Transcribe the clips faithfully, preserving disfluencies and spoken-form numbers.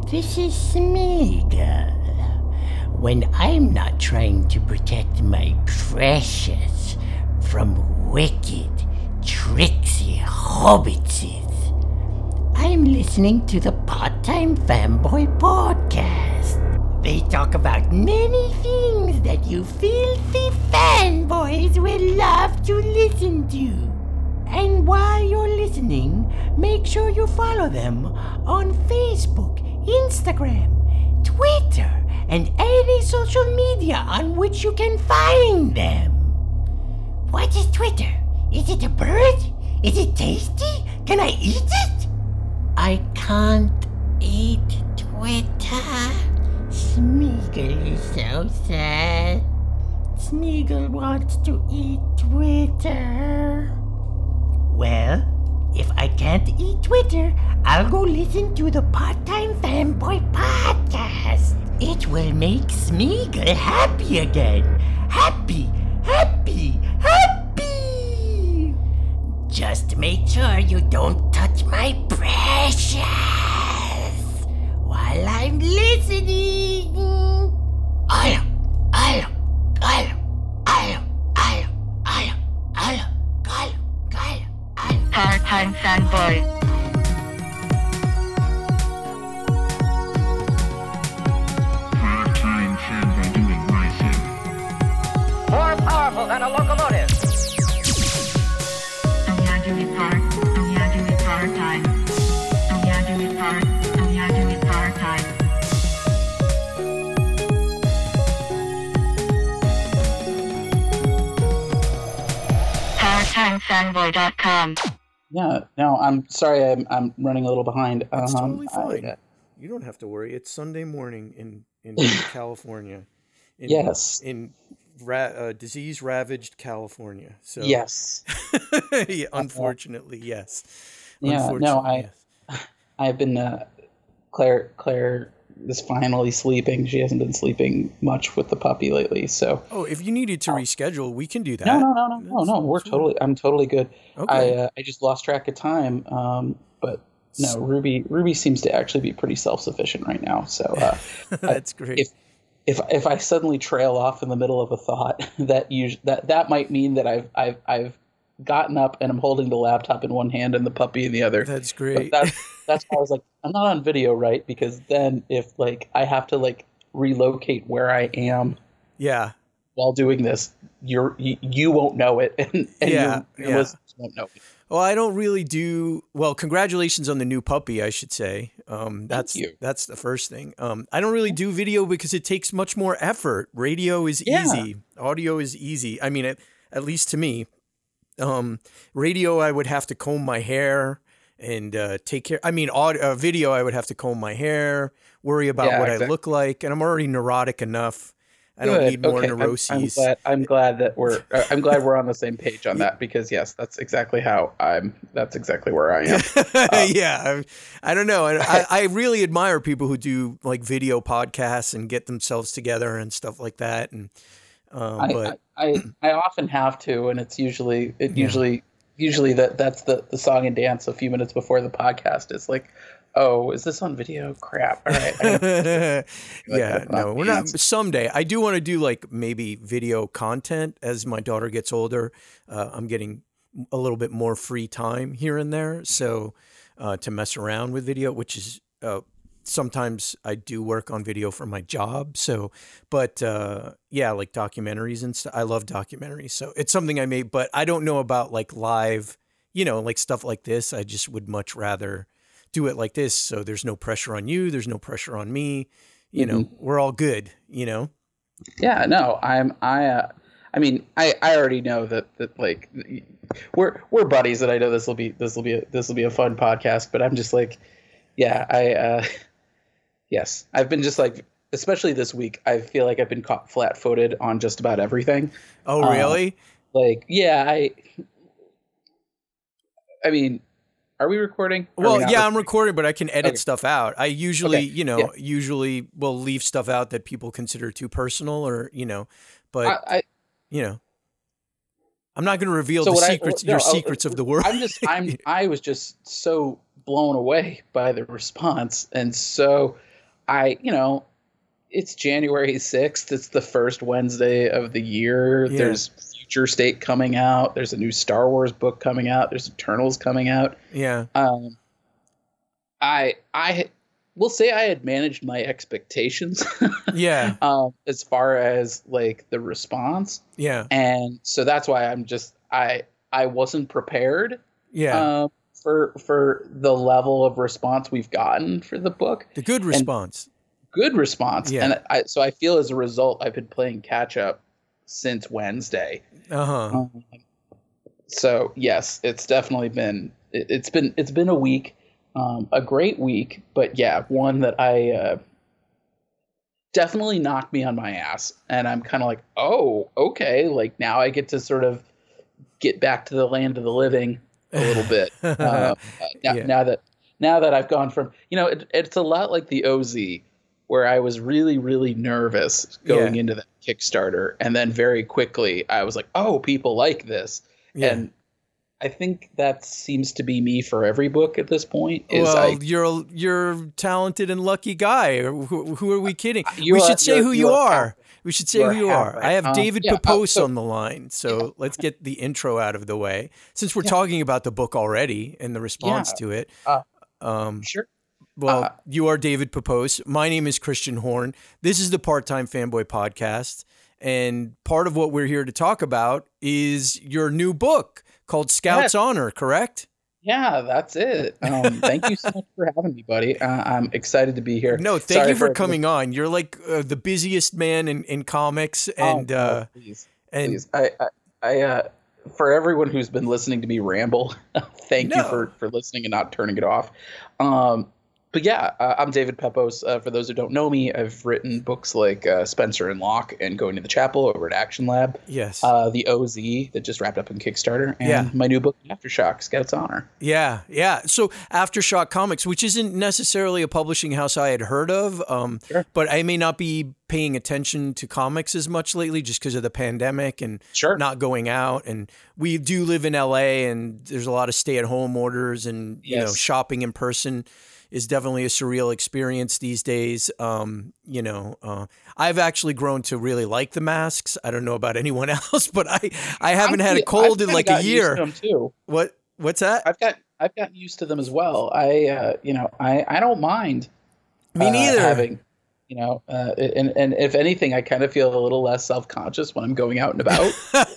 This is Smeagol. When I'm not trying to protect my precious from wicked, tricksy hobbitses, I'm listening to the Part-Time Fanboy Podcast. They talk about many things that you filthy fanboys will love to listen to. And while you're listening, make sure you follow them on Facebook, Instagram, Twitter, and any social media on which you can find them. What is Twitter? Is it a bird? Is it tasty? Can I eat it? I can't eat Twitter. Smeagol is so sad. Smeagol wants to eat Twitter. Well, if I can't eat Twitter, I'll go listen to the Part-Time Fanboy Podcast. It will make Smeagol happy again. Happy, happy, happy! Just make sure you don't touch my precious while I'm listening. Alo, alo, alo, alo, alo, alo, alo, alo, alo, alo. Part-Time Fanboy. Part-Time Fanboy doing my thing. More powerful than a locomotive. Oh yeah, do it part. Oh yeah, do it part-time. Oh yeah, do it part. Oh yeah, do it part-time. part time fanboy dot com. Yeah, no, I'm sorry, I'm I'm running a little behind. It's um, totally fine. I, uh, You don't have to worry. It's Sunday morning in, in California. In, Yes. In ra- uh, disease-ravaged California. So yes. yeah, unfortunately, yes. Yeah, no, Unfortunately, I yes. I've been uh, Claire Claire is finally sleeping. She hasn't been sleeping much with the puppy lately, so Oh, if you needed to reschedule, we can do that. no, no, no, no, no, That's- no. We're that's totally. I'm totally good. Okay. I uh, I just lost track of time. Um, but no, Ruby Ruby seems to actually be pretty self-sufficient right now. So uh, That's great. if if if I suddenly trail off in the middle of a thought, that us- that that might mean that I've I've I've gotten up and I'm holding the laptop in one hand and the puppy in the other. That's But great. that's that's why I was like, I'm not on video, right? Because then if like I have to like relocate where I am yeah. while doing this, you're you, you won't know it, and, and Yeah, your, your yeah. listeners won't know it. Well, I don't really do well. Congratulations on the new puppy, I should say. Um, that's you. that's the first thing. Um, I don't really do video because it takes much more effort. Radio is Yeah. easy. Audio is easy. I mean, at, at least to me. Um, radio, I would have to comb my hair and uh, take care. I mean, audio, uh, video, I would have to comb my hair, worry about Yeah, what I exactly. look like, and I'm already neurotic enough. I don't Good. need more Okay, I'm- neuroses. I'm, glad. I'm glad that we're. Uh, I'm glad we're on the same page on that because yes, that's exactly how I'm. That's exactly where I am. yeah, I, I don't know. And I, I really admire people who do like video podcasts and get themselves together and stuff like that. And um, I, but I, I I often have to, and it's usually it Yeah. usually usually that that's the the song and dance a few minutes before the podcast. It's like, oh, is this on video? Crap! All right. I gotta- yeah, Like, no, we're not. hands. Someday, I do want to do like maybe video content as my daughter gets older. Uh, I'm getting a little bit more free time here and there, so uh, to mess around with video, which is uh, sometimes I do work on video for my job. So, but uh, yeah, like documentaries and stuff. I love documentaries, so it's something I made. But I don't know about like live, you know, like stuff like this. I just would much rather do it like this, so there's no pressure on you, there's no pressure on me, you know, we're all good, you know. Yeah, no, I'm I uh, I mean, I, I already know that, that like we're we're buddies, and I know this will be this will be a, this will be a fun podcast, but I'm just like, yeah, I uh, yes, I've been just like, especially this week, I feel like I've been caught flat-footed on just about everything. Oh, Uh, really? Like, yeah, I I mean, are we recording? Are we Well, not yeah, I'm recording, but I can edit Okay. stuff out. I usually, Okay, you know, yeah. usually will leave stuff out that people consider too personal or, you know, but, I, I, you know, I'm not going to reveal So the what I- secrets, no, your oh, secrets of the world. I'm just I'm I was just so blown away by the response, and so I, you know, it's January sixth. It's the first Wednesday of the year. Yeah. There's Future State coming out. There's a new Star Wars book coming out. There's Eternals coming out. Yeah. Um, I I will say I had managed my expectations. Yeah. um, as far as like the response. Yeah. And so that's why I'm just I I wasn't prepared. Yeah. Um, for for the level of response we've gotten for the book. The good response. And good response. Yeah. And I so I feel as a result I've been playing catch up since Wednesday. Uh-huh. Um, so yes, it's definitely been it, it's been it's been a week. Um, a great week, but yeah, one that I uh, definitely knocked me on my ass. And I'm kind of like, oh, okay. Like now I get to sort of get back to the land of the living a little bit. uh, uh, now, Yeah. now that now that I've gone from, you know, it, it's a lot like the O Z, where I was really, really nervous going Yeah. into that Kickstarter. And then very quickly I was like, oh, people like this. Yeah. And I think that seems to be me for every book at this point. Is Well, I, you're a, you're a talented and lucky guy. Who, who are we kidding? You we are- should say you're- who you you are are. half- We should say you are who you half are. right. I have Um, David yeah, uh, Papose so- on the line, so let's get the intro out of the way. Since we're talking about the book already and the response Yeah. to it, Uh, um, sure. well, uh, you are David Papose. My name is Christian Horn. This is the Part-Time Fanboy Podcast, and part of what we're here to talk about is your new book called Scout's Yes. Honor, correct? Yeah, that's it. Um, thank you so much for having me, buddy. Uh, I'm excited to be here. No, thank Sorry you for everyone- coming on. You're like uh, the busiest man in, in comics, Oh, and no, uh, please, and please. I, I, I uh, for everyone who's been listening to me ramble, thank you No. for, for listening and not turning it off. Um, but yeah, uh, I'm David Pepos. Uh, for those who don't know me, I've written books like uh, Spencer and Locke and Going to the Chapel over at Action Lab. yes, Uh, the O Z that just wrapped up in Kickstarter, and Yeah. my new book Aftershock, Scout's Honor. yeah, yeah. So Aftershock Comics, which isn't necessarily a publishing house I had heard of, um, Sure. but I may not be paying attention to comics as much lately just because of the pandemic and Sure. not going out. And we do live in L A, and there's a lot of stay-at-home orders, and you know, Yes. shopping in person is definitely a surreal experience these days. Um, you know, uh, I've actually grown to really like the masks. I don't know about anyone else, but I, I haven't I'm had a fe- cold I've in kinda like a gotten used year. to them too. What, what's that? I've got I've gotten used to them as well. I uh, you know I, I don't mind. Me uh, neither. Having you know, uh, and and if anything, I kind of feel a little less self conscious when I'm going out and about.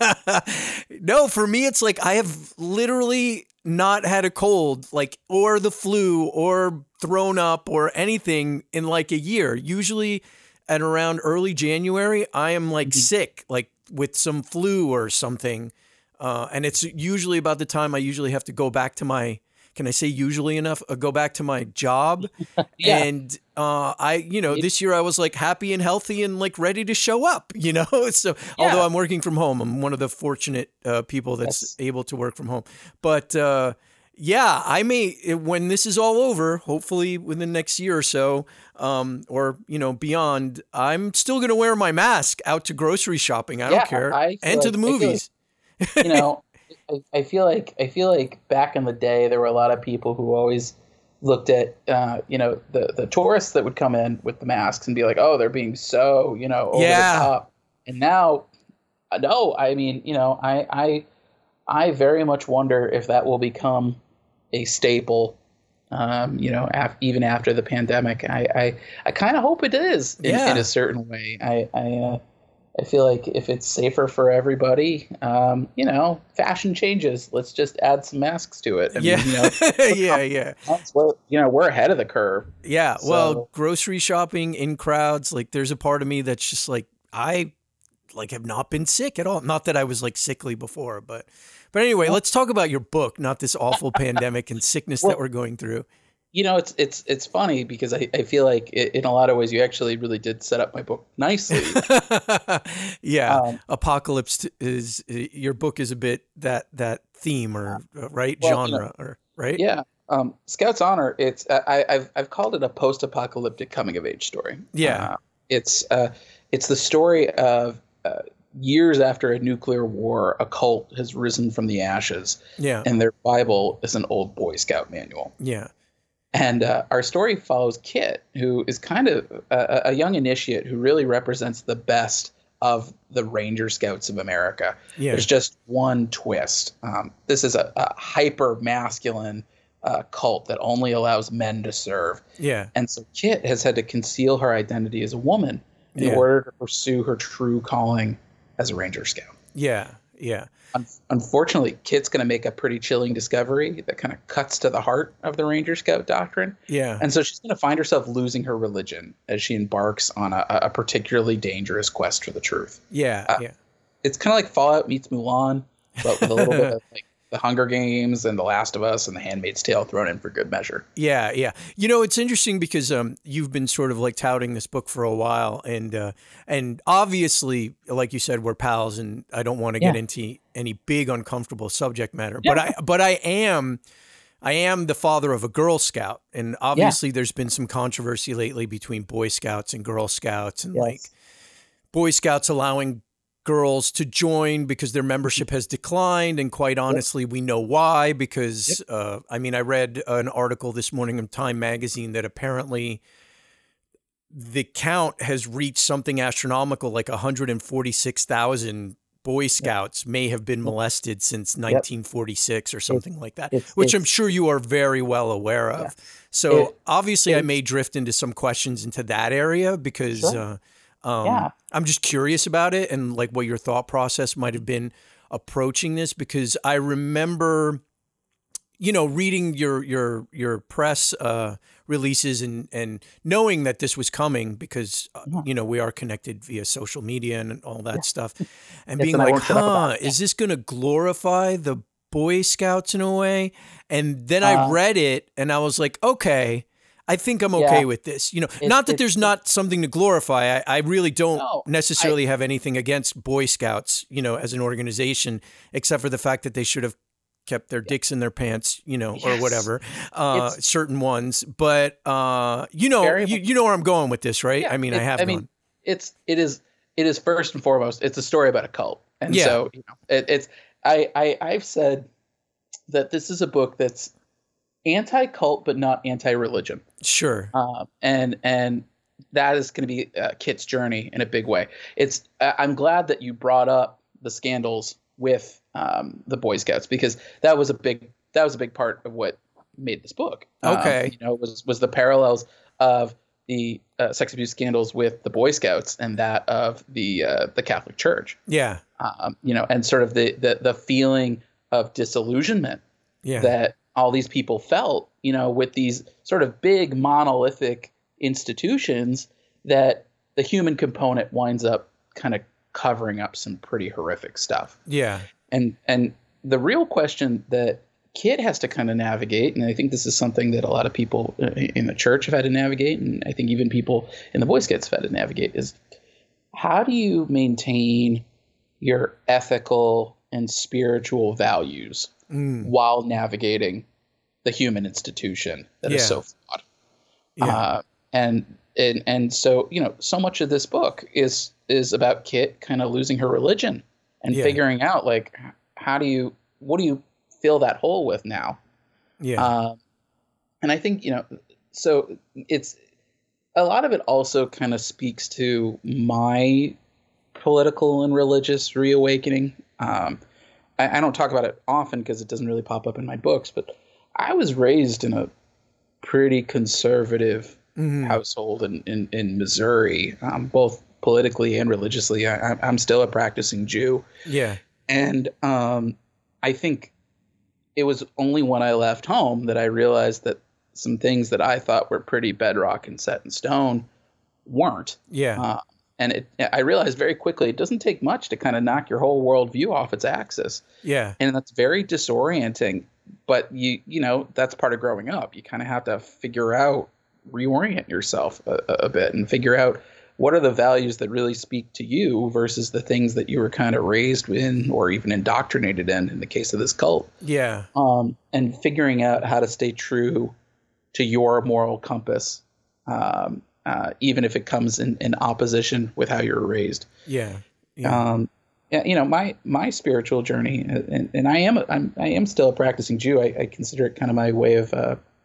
No, for me, it's like I have literally not had a cold, like, or the flu, or thrown up, or anything in like a year. Usually at around early January, I am like sick, like with some flu or something. Uh, and it's usually about the time I usually have to go back to my, can I say usually enough, uh, go back to my job. Yeah. And uh, I, you know, this year I was like happy and healthy and like ready to show up, you know? So although Yeah. I'm working from home, I'm one of the fortunate uh, people that's Yes. able to work from home. But uh, yeah, I may, when this is all over, hopefully within the next year or so, um, or, you know, beyond, I'm still going to wear my mask out to grocery shopping. I Yeah, don't care. I feel And to like- the I feel like- movies. you know, I, I feel like I feel like back in the day there were a lot of people who always looked at uh, you know the the tourists that would come in with the masks and be like, oh, they're being so you know over Yeah. the top. And now, uh, no, I mean you know I I I very much wonder if that will become a staple. Um, you know, af- even after the pandemic, I I, I kind of hope it is in, Yeah. in a certain way. I I. Uh, I feel like if it's safer for everybody, um, you know, fashion changes. Let's just add some masks to it. I Yeah. mean, you know, yeah, yeah. we're, you know, we're ahead of the curve. Yeah, well, So- grocery shopping in crowds, like there's a part of me that's just like I like have not been sick at all. Not that I was like sickly before, but but anyway, let's talk about your book, not this awful pandemic and sickness that Well- we're going through. You know, it's it's it's funny because I, I feel like it, in a lot of ways you actually really did set up my book nicely. Yeah, Um, apocalypse t- is your book is a bit that that theme or uh, right Well, you genre or right? Yeah. Um, Scout's Honor. It's I, I've I've called it a post-apocalyptic coming-of-age story. Yeah. Uh, it's uh, it's the story of uh, years after a nuclear war, a cult has risen from the ashes, Yeah. and their Bible is an old Boy Scout manual. Yeah. And uh, our story follows Kit, who is kind of a, a young initiate who really represents the best of the Ranger Scouts of America. Yeah. There's just one twist. Um, this is a, a hyper masculine uh, cult that only allows men to serve. Yeah. And so Kit has had to conceal her identity as a woman in Yeah. order to pursue her true calling as a Ranger Scout. Yeah. Yeah. Un- unfortunately, Kit's going to make a pretty chilling discovery that kind of cuts to the heart of the Ranger Scout doctrine. Yeah. And so she's going to find herself losing her religion as she embarks on a, a particularly dangerous quest for the truth. Yeah. Uh, yeah. It's kind of like Fallout meets Mulan, but with a little bit of like the Hunger Games and The Last of Us and The Handmaid's Tale thrown in for good measure. Yeah, yeah. You know, it's interesting because um, you've been sort of like touting this book for a while, and uh, and obviously, like you said, we're pals, and I don't want to get Yeah. into any big uncomfortable subject matter, Yeah. but I but I am. I am the father of a Girl Scout, and obviously there's been some controversy lately between Boy Scouts and Girl Scouts, and Yes. like Boy Scouts allowing girls to join because their membership has declined. And quite honestly, we know why, because, uh, I mean, I read an article this morning in Time Magazine that apparently the count has reached something astronomical, like one hundred forty-six thousand Boy Scouts may have been molested since nineteen forty-six or something like that, it's- which I'm it's- sure you are very well aware of. So It- obviously I may drift into some questions into that area because Sure. uh, um, Yeah. I'm just curious about it and like what your thought process might have been approaching this, because I remember, you know, reading your your your press uh, releases and and knowing that this was coming because uh, you know we are connected via social media and all that stuff, and Yes, being and I like, won't shut up about huh, it. is this going to glorify the Boy Scouts in a way? And then I Uh, read it and I was like, okay, I think I'm okay Yeah. with this. You know, It- not that it- there's not something to glorify. I, I really don't No, necessarily have anything against Boy Scouts, you know, as an organization, except for the fact that they should have kept their dicks in their pants, you know, or Yes. whatever, uh, It's- certain ones. But, uh, you know, Very you, much- you know where I'm going with this, right? Yeah, I mean, I it- have I gone. mean, it's it is it is first and foremost, it's a story about a cult, and Yeah. so you know, it, it's I, I I've said that this is a book that's anti-cult but not anti-religion, Sure. uh, and and that is going to be uh, Kit's journey in a big way. It's I- I'm glad that you brought up the scandals with um, the Boy Scouts, because that was a big that was a big part of what made this book. Um, Okay. you know, was was the parallels of the uh, sex abuse scandals with the Boy Scouts and that of the uh, the Catholic Church. Yeah. Um, you know, and sort of the the the feeling of disillusionment Yeah. that all these people felt, you know, with these sort of big monolithic institutions, that the human component winds up kind of covering up some pretty horrific stuff. yeah. And and the real question that Kit has to kind of navigate, and I think this is something that a lot of people in the church have had to navigate, and I think even people in the Boy Scouts have had to navigate, is how do you maintain your ethical and spiritual values Mm. while navigating the human institution that is Yeah. so flawed? Yeah. Uh, and and and so you know, so much of this book is is about Kit kind of losing her religion and Yeah. figuring out like h- how do you what do you fill that hole with now? yeah. Um, and I think you know, so it's a lot of it also kind of speaks to my political and religious reawakening. Um, I, I don't talk about it often because it doesn't really pop up in my books, but I was raised in a pretty conservative Mhm. household in, in, in Missouri, um, both politically and religiously. I, I'm- I'm still a practicing Jew. Yeah. And um, I think it was only when I left home that I realized that some things that I thought were pretty bedrock and set in stone weren't. Yeah. Uh, and it, I realized very quickly it doesn't take much to kind of knock your whole worldview off its axis. yeah. And that's very disorienting. But you you know, that's part of growing up. You kind of have to figure out, reorient yourself a, a bit and figure out what are the values that really speak to you versus the things that you were kind of raised in or even indoctrinated in, in the case of this cult. Yeah. Um, and figuring out how to stay true to your moral compass, um, uh, even if it comes in, in opposition with how you're raised. Yeah. Yeah. Um, yeah, you know, my my spiritual journey, and, and I am I'm, I am still a practicing Jew. I, I consider it kind of my way of uh,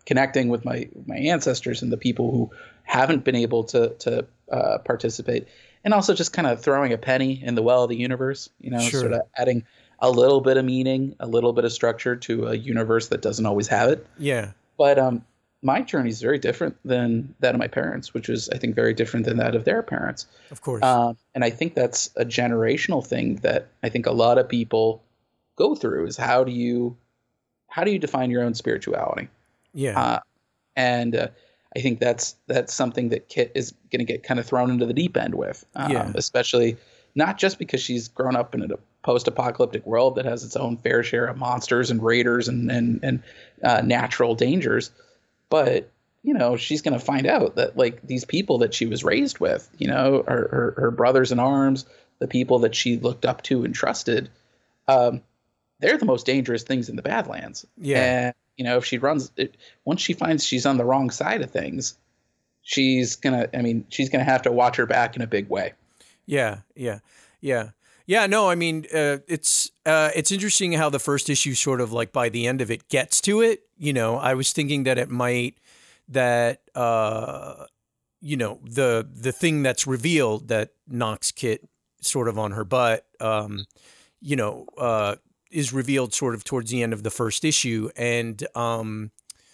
connecting with my my ancestors and the people who haven't been able to to uh, participate, and also just kind of throwing a penny in the well of the universe, you know, Sure. sort of adding a little bit of meaning, a little bit of structure to a universe that doesn't always have it. Yeah. But um, my journey is very different than that of my parents, which is, I think, very different than that of their parents. Of course. Um, and I think that's a generational thing that I think a lot of people go through is how do you how do you define your own spirituality? yeah. Uh, and uh, I think that's that's something that Kit is going to get kind of thrown into the deep end with, um, Yeah. especially not just because she's grown up in a post-apocalyptic world that has its own fair share of monsters and raiders and and, and uh, natural dangers, but you know she's going to find out that like these people that she was raised with, you know, her, her, her brothers in arms, the people that she looked up to and trusted, um, they're the most dangerous things in the Badlands. Yeah. And you know, if she runs, it, once she finds she's on the wrong side of things, she's gonna. I mean, she's gonna have to watch her back in a big way. Yeah, yeah, yeah, yeah. No, I mean, uh, it's uh, it's interesting how the first issue sort of like by the end of it gets to it. You know, I was thinking that it might that uh, you know the the thing that's revealed that knocks Kit sort of on her butt. Um, you know, uh, is revealed sort of towards the end of the first issue, and um,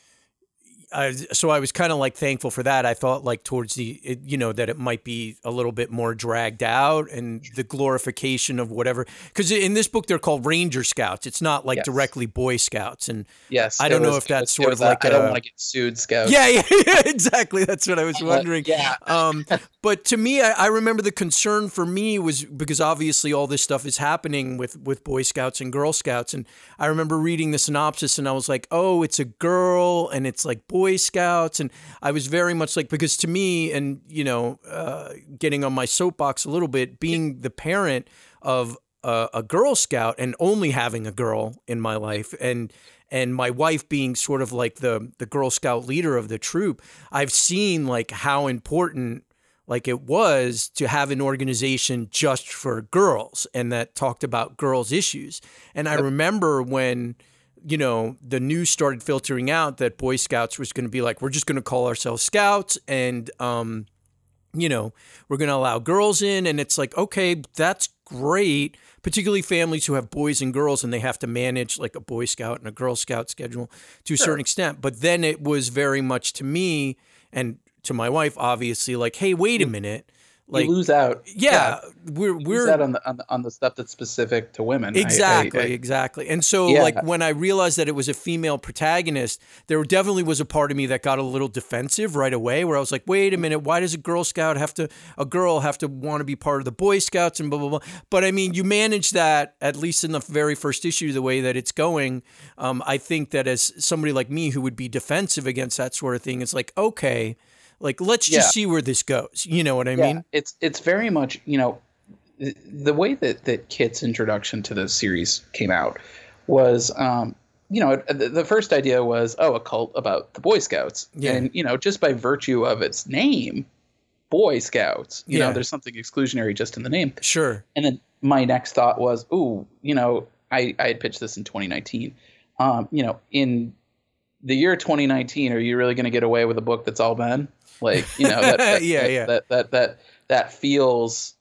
I, so I was kind of like thankful for that. I thought like towards the, it, you know, that it might be a little bit more dragged out and the glorification of whatever. Because in this book, they're called Ranger Scouts. It's not like Yes. directly Boy Scouts. And Yes, I there don't know was- if that's there sort was of like that, I don't a- want to get sued, Scout. yeah, yeah, yeah, exactly. That's what I was wondering. yeah. Um, but to me, I, I remember the concern for me was because obviously all this stuff is happening with, with Boy Scouts and Girl Scouts. And I remember reading the synopsis and I was like, oh, it's a girl and it's like Boy Scouts. And I was very much like, because to me, and, you know, uh, getting on my soapbox a little bit, being the parent of a, a Girl Scout and only having a girl in my life and and my wife being sort of like the the Girl Scout leader of the troop, I've seen like how important like it was to have an organization just for girls and that talked about girls' issues. And I remember when, you know, the news started filtering out that Boy Scouts was going to be like, we're just going to call ourselves Scouts and, um, you know, we're going to allow girls in. And it's like, okay, that's great, particularly families who have boys and girls and they have to manage like a Boy Scout and a Girl Scout schedule to a certain extent. But then it was very much to me and to my wife, obviously, like, hey, wait a minute. Like, you lose out. yeah, we're, You lose we're, out on the, on the on the stuff that's specific to women. I- I- Exactly, I- exactly. And so Yeah. like when I realized that it was a female protagonist, there definitely was a part of me that got a little defensive right away where I was like, wait a minute, why does a Girl Scout have to, a girl have to want to be part of the Boy Scouts and blah, blah, blah. But I mean, you manage that, at least in the very first issue, the way that it's going. Um, I think that as somebody like me who would be defensive against that sort of thing, it's like, okay, like, let's just Yeah. see where this goes. You know what I yeah, mean? it's it's very much, you know, the, the way that that Kit's introduction to the series came out was, um, you know, the, the first idea was, oh, a cult about the Boy Scouts, Yeah. and you know, just by virtue of its name, Boy Scouts, you Yeah. know, there's something exclusionary just in the name. Sure. And then my next thought was, ooh, you know, I I had pitched this in twenty nineteen, um, you know, in the year twenty nineteen, are you really going to get away with a book that's all men? Like, you know, that, that, Yeah, that, yeah. that that that that feels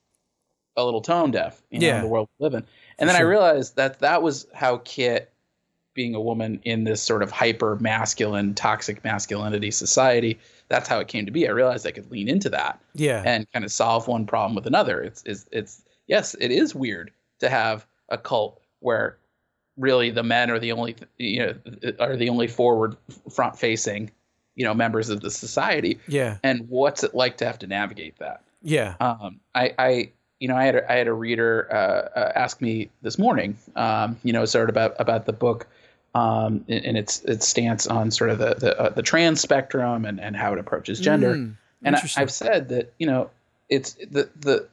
a little tone deaf, you know, Yeah. in the world we live in. And For then sure. I realized that that was how Kit, being a woman in this sort of hyper masculine, toxic masculinity society, that's how it came to be. I realized I could lean into that Yeah. and kind of solve one problem with another. It's it's it's yes, it is weird to have a cult where really the men are the only you know are the only forward front facing you know members of the society. Yeah. And what's it like to have to navigate that? Yeah. Um, I, I, you know, I had a, I had a reader uh, uh, ask me this morning, um, you know, sort of about about the book um, and, and its its stance on sort of the the, uh, the trans spectrum and, and how it approaches gender. Mm, and I, interesting. I've said that you know it's the the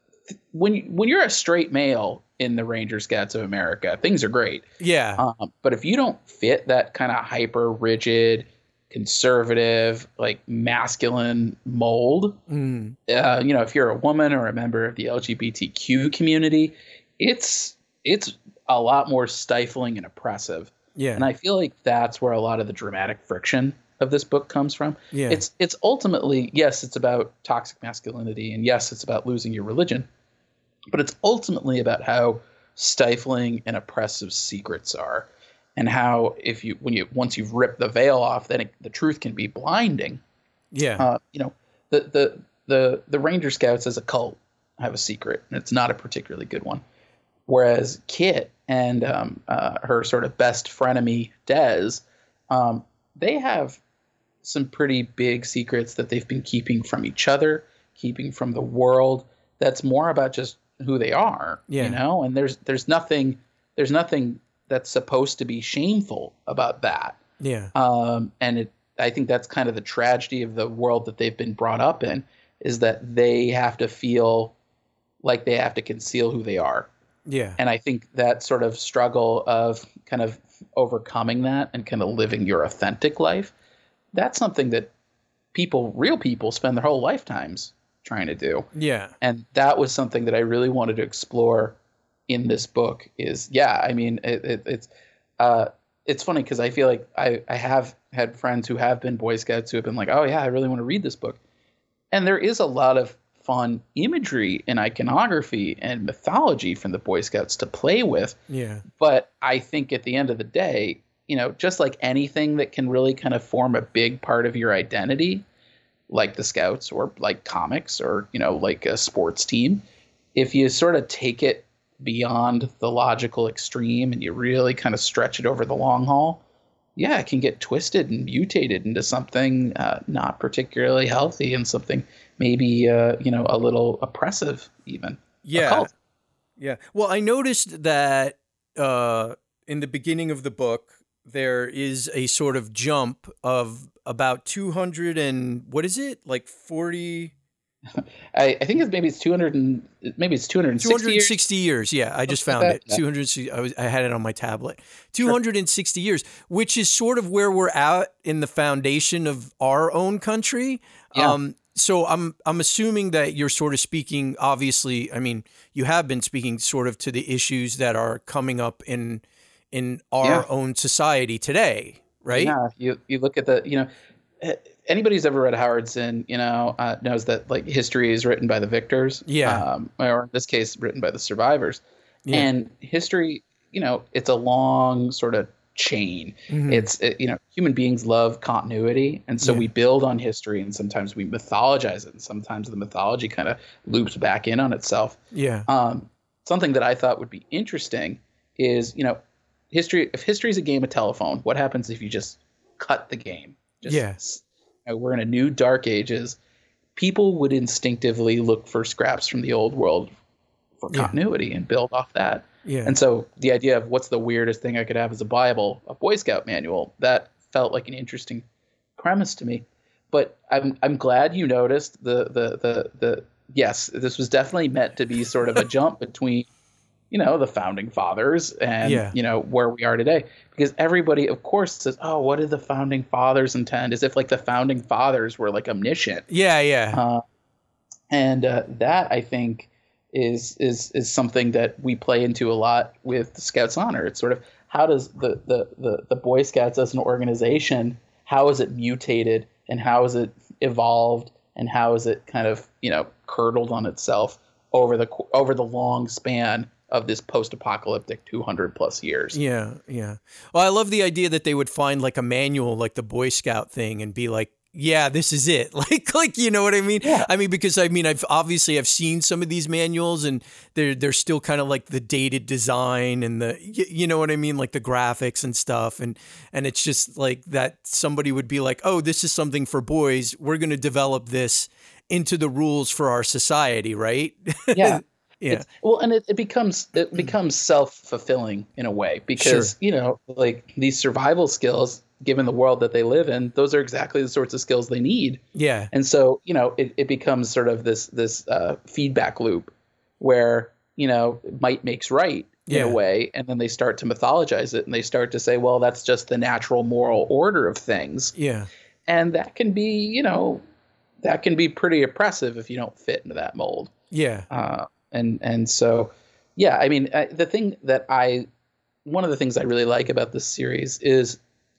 when you, when you're a straight male in the Ranger Scouts of America, things are great. Yeah. Um, but if you don't fit that kind of hyper rigid, conservative, like masculine mold, Mm. uh, you know, if you're a woman or a member of the L G B T Q community, it's it's a lot more stifling and oppressive. Yeah. And I feel like that's where a lot of the dramatic friction of this book comes from. Yeah. It's it's ultimately, yes, it's about toxic masculinity, and yes, it's about losing your religion, but it's ultimately about how stifling and oppressive secrets are, and how if you when you once you've ripped the veil off, then it, the truth can be blinding. Yeah. Uh, you know, the the the the Ranger Scouts as a cult have a secret, and it's not a particularly good one. Whereas Kit and um, uh, her sort of best frenemy Dez, um, they have some pretty big secrets that they've been keeping from each other, keeping from the world. That's more about just who they are, Yeah. you know. And there's there's nothing there's nothing that's supposed to be shameful about that. Yeah. Um, and it, I think that's kind of the tragedy of the world that they've been brought up in, is that they have to feel like they have to conceal who they are. Yeah. And I think that sort of struggle of kind of overcoming that and kind of living your authentic life, that's something that people, real people, spend their whole lifetimes trying to do. Yeah. And that was something that I really wanted to explore in this book is, yeah, I mean, it, it, it's uh, it's funny because I feel like I, I have had friends who have been Boy Scouts who have been like, oh, yeah, I really want to read this book. And there is a lot of fun imagery and iconography and mythology from the Boy Scouts to play with. Yeah. But I think at the end of the day, you know, just like anything that can really kind of form a big part of your identity, like the Scouts or like comics or, you know, like a sports team, if you sort of take it beyond the logical extreme and you really kind of stretch it over the long haul, yeah, it can get twisted and mutated into something uh, not particularly healthy and something maybe, uh, you know, a little oppressive even. Yeah. A cult. Yeah. Well, I noticed that uh, in the beginning of the book, there is a sort of jump of about two hundred and what is it? Like forty I, I think it's maybe it's two hundred and maybe it's two hundred sixty, two hundred sixty years. years. Yeah, I just Something found like it. that, yeah. two hundred sixty I was I had it on my tablet. two hundred sixty years, which is sort of where we're at in the foundation of our own country. Yeah. Um so I'm I'm assuming that you're sort of speaking, obviously, I mean, you have been speaking sort of to the issues that are coming up in in our Yeah. own society today, right? Yeah, you you look at the, you know, eh, anybody who's ever read Howard Zinn, you know, uh, knows that like history is written by the victors, Yeah. um, or in this case, written by the survivors. Yeah. And history, you know, it's a long sort of chain. Mhm. It's it, you know, human beings love continuity, and so Yeah. we build on history, and sometimes we mythologize it, and sometimes the mythology kind of loops back in on itself. Yeah. Um, something that I thought would be interesting is, you know, history. If history is a game of telephone, what happens if you just cut the game? Just, Yeah. you know, we're in a new dark ages. People would instinctively look for scraps from the old world for Yeah. continuity and build off that. Yeah. And so the idea of what's the weirdest thing I could have as a Bible, a Boy Scout manual, that felt like an interesting premise to me. But I'm I'm glad you noticed the the the the yes, this was definitely meant to be sort of a jump between, you know, the founding fathers and, Yeah. you know, where we are today. Because everybody, of course, says, oh, what did the founding fathers intend? As if like the founding fathers were like omniscient. Yeah, yeah. Uh, and uh, that, I think, is is is something that we play into a lot with the Scouts Honor. It's sort of how does the, the, the, the Boy Scouts as an organization, how is it mutated and how is it evolved and how is it kind of, you know, curdled on itself over the over the long span of this post-apocalyptic two hundred plus years. Yeah, yeah. Well, I love the idea that they would find like a manual, like the Boy Scout thing, and be like, "Yeah, this is it." Like, like you know what I mean? Yeah. I mean, because I mean, I've obviously I've seen some of these manuals, and they're they're still kind of like the dated design and the y- you know what I mean, like the graphics and stuff, and and it's just like that somebody would be like, "Oh, this is something for boys. We're going to develop this into the rules for our society," right? Yeah. Yeah. It's, well, and it, it becomes it becomes self-fulfilling in a way because, Sure. you know, like these survival skills, given the world that they live in, those are exactly the sorts of skills they need. Yeah. And so, you know, it, it becomes sort of this this uh, feedback loop where, you know, might makes right in Yeah. a way. And then they start to mythologize it and they start to say, well, that's just the natural moral order of things. Yeah. And that can be, you know, that can be pretty oppressive if you don't fit into that mold. Yeah. Uh, and and so, yeah, I mean, I, the thing that I, one of the things I really like about this series is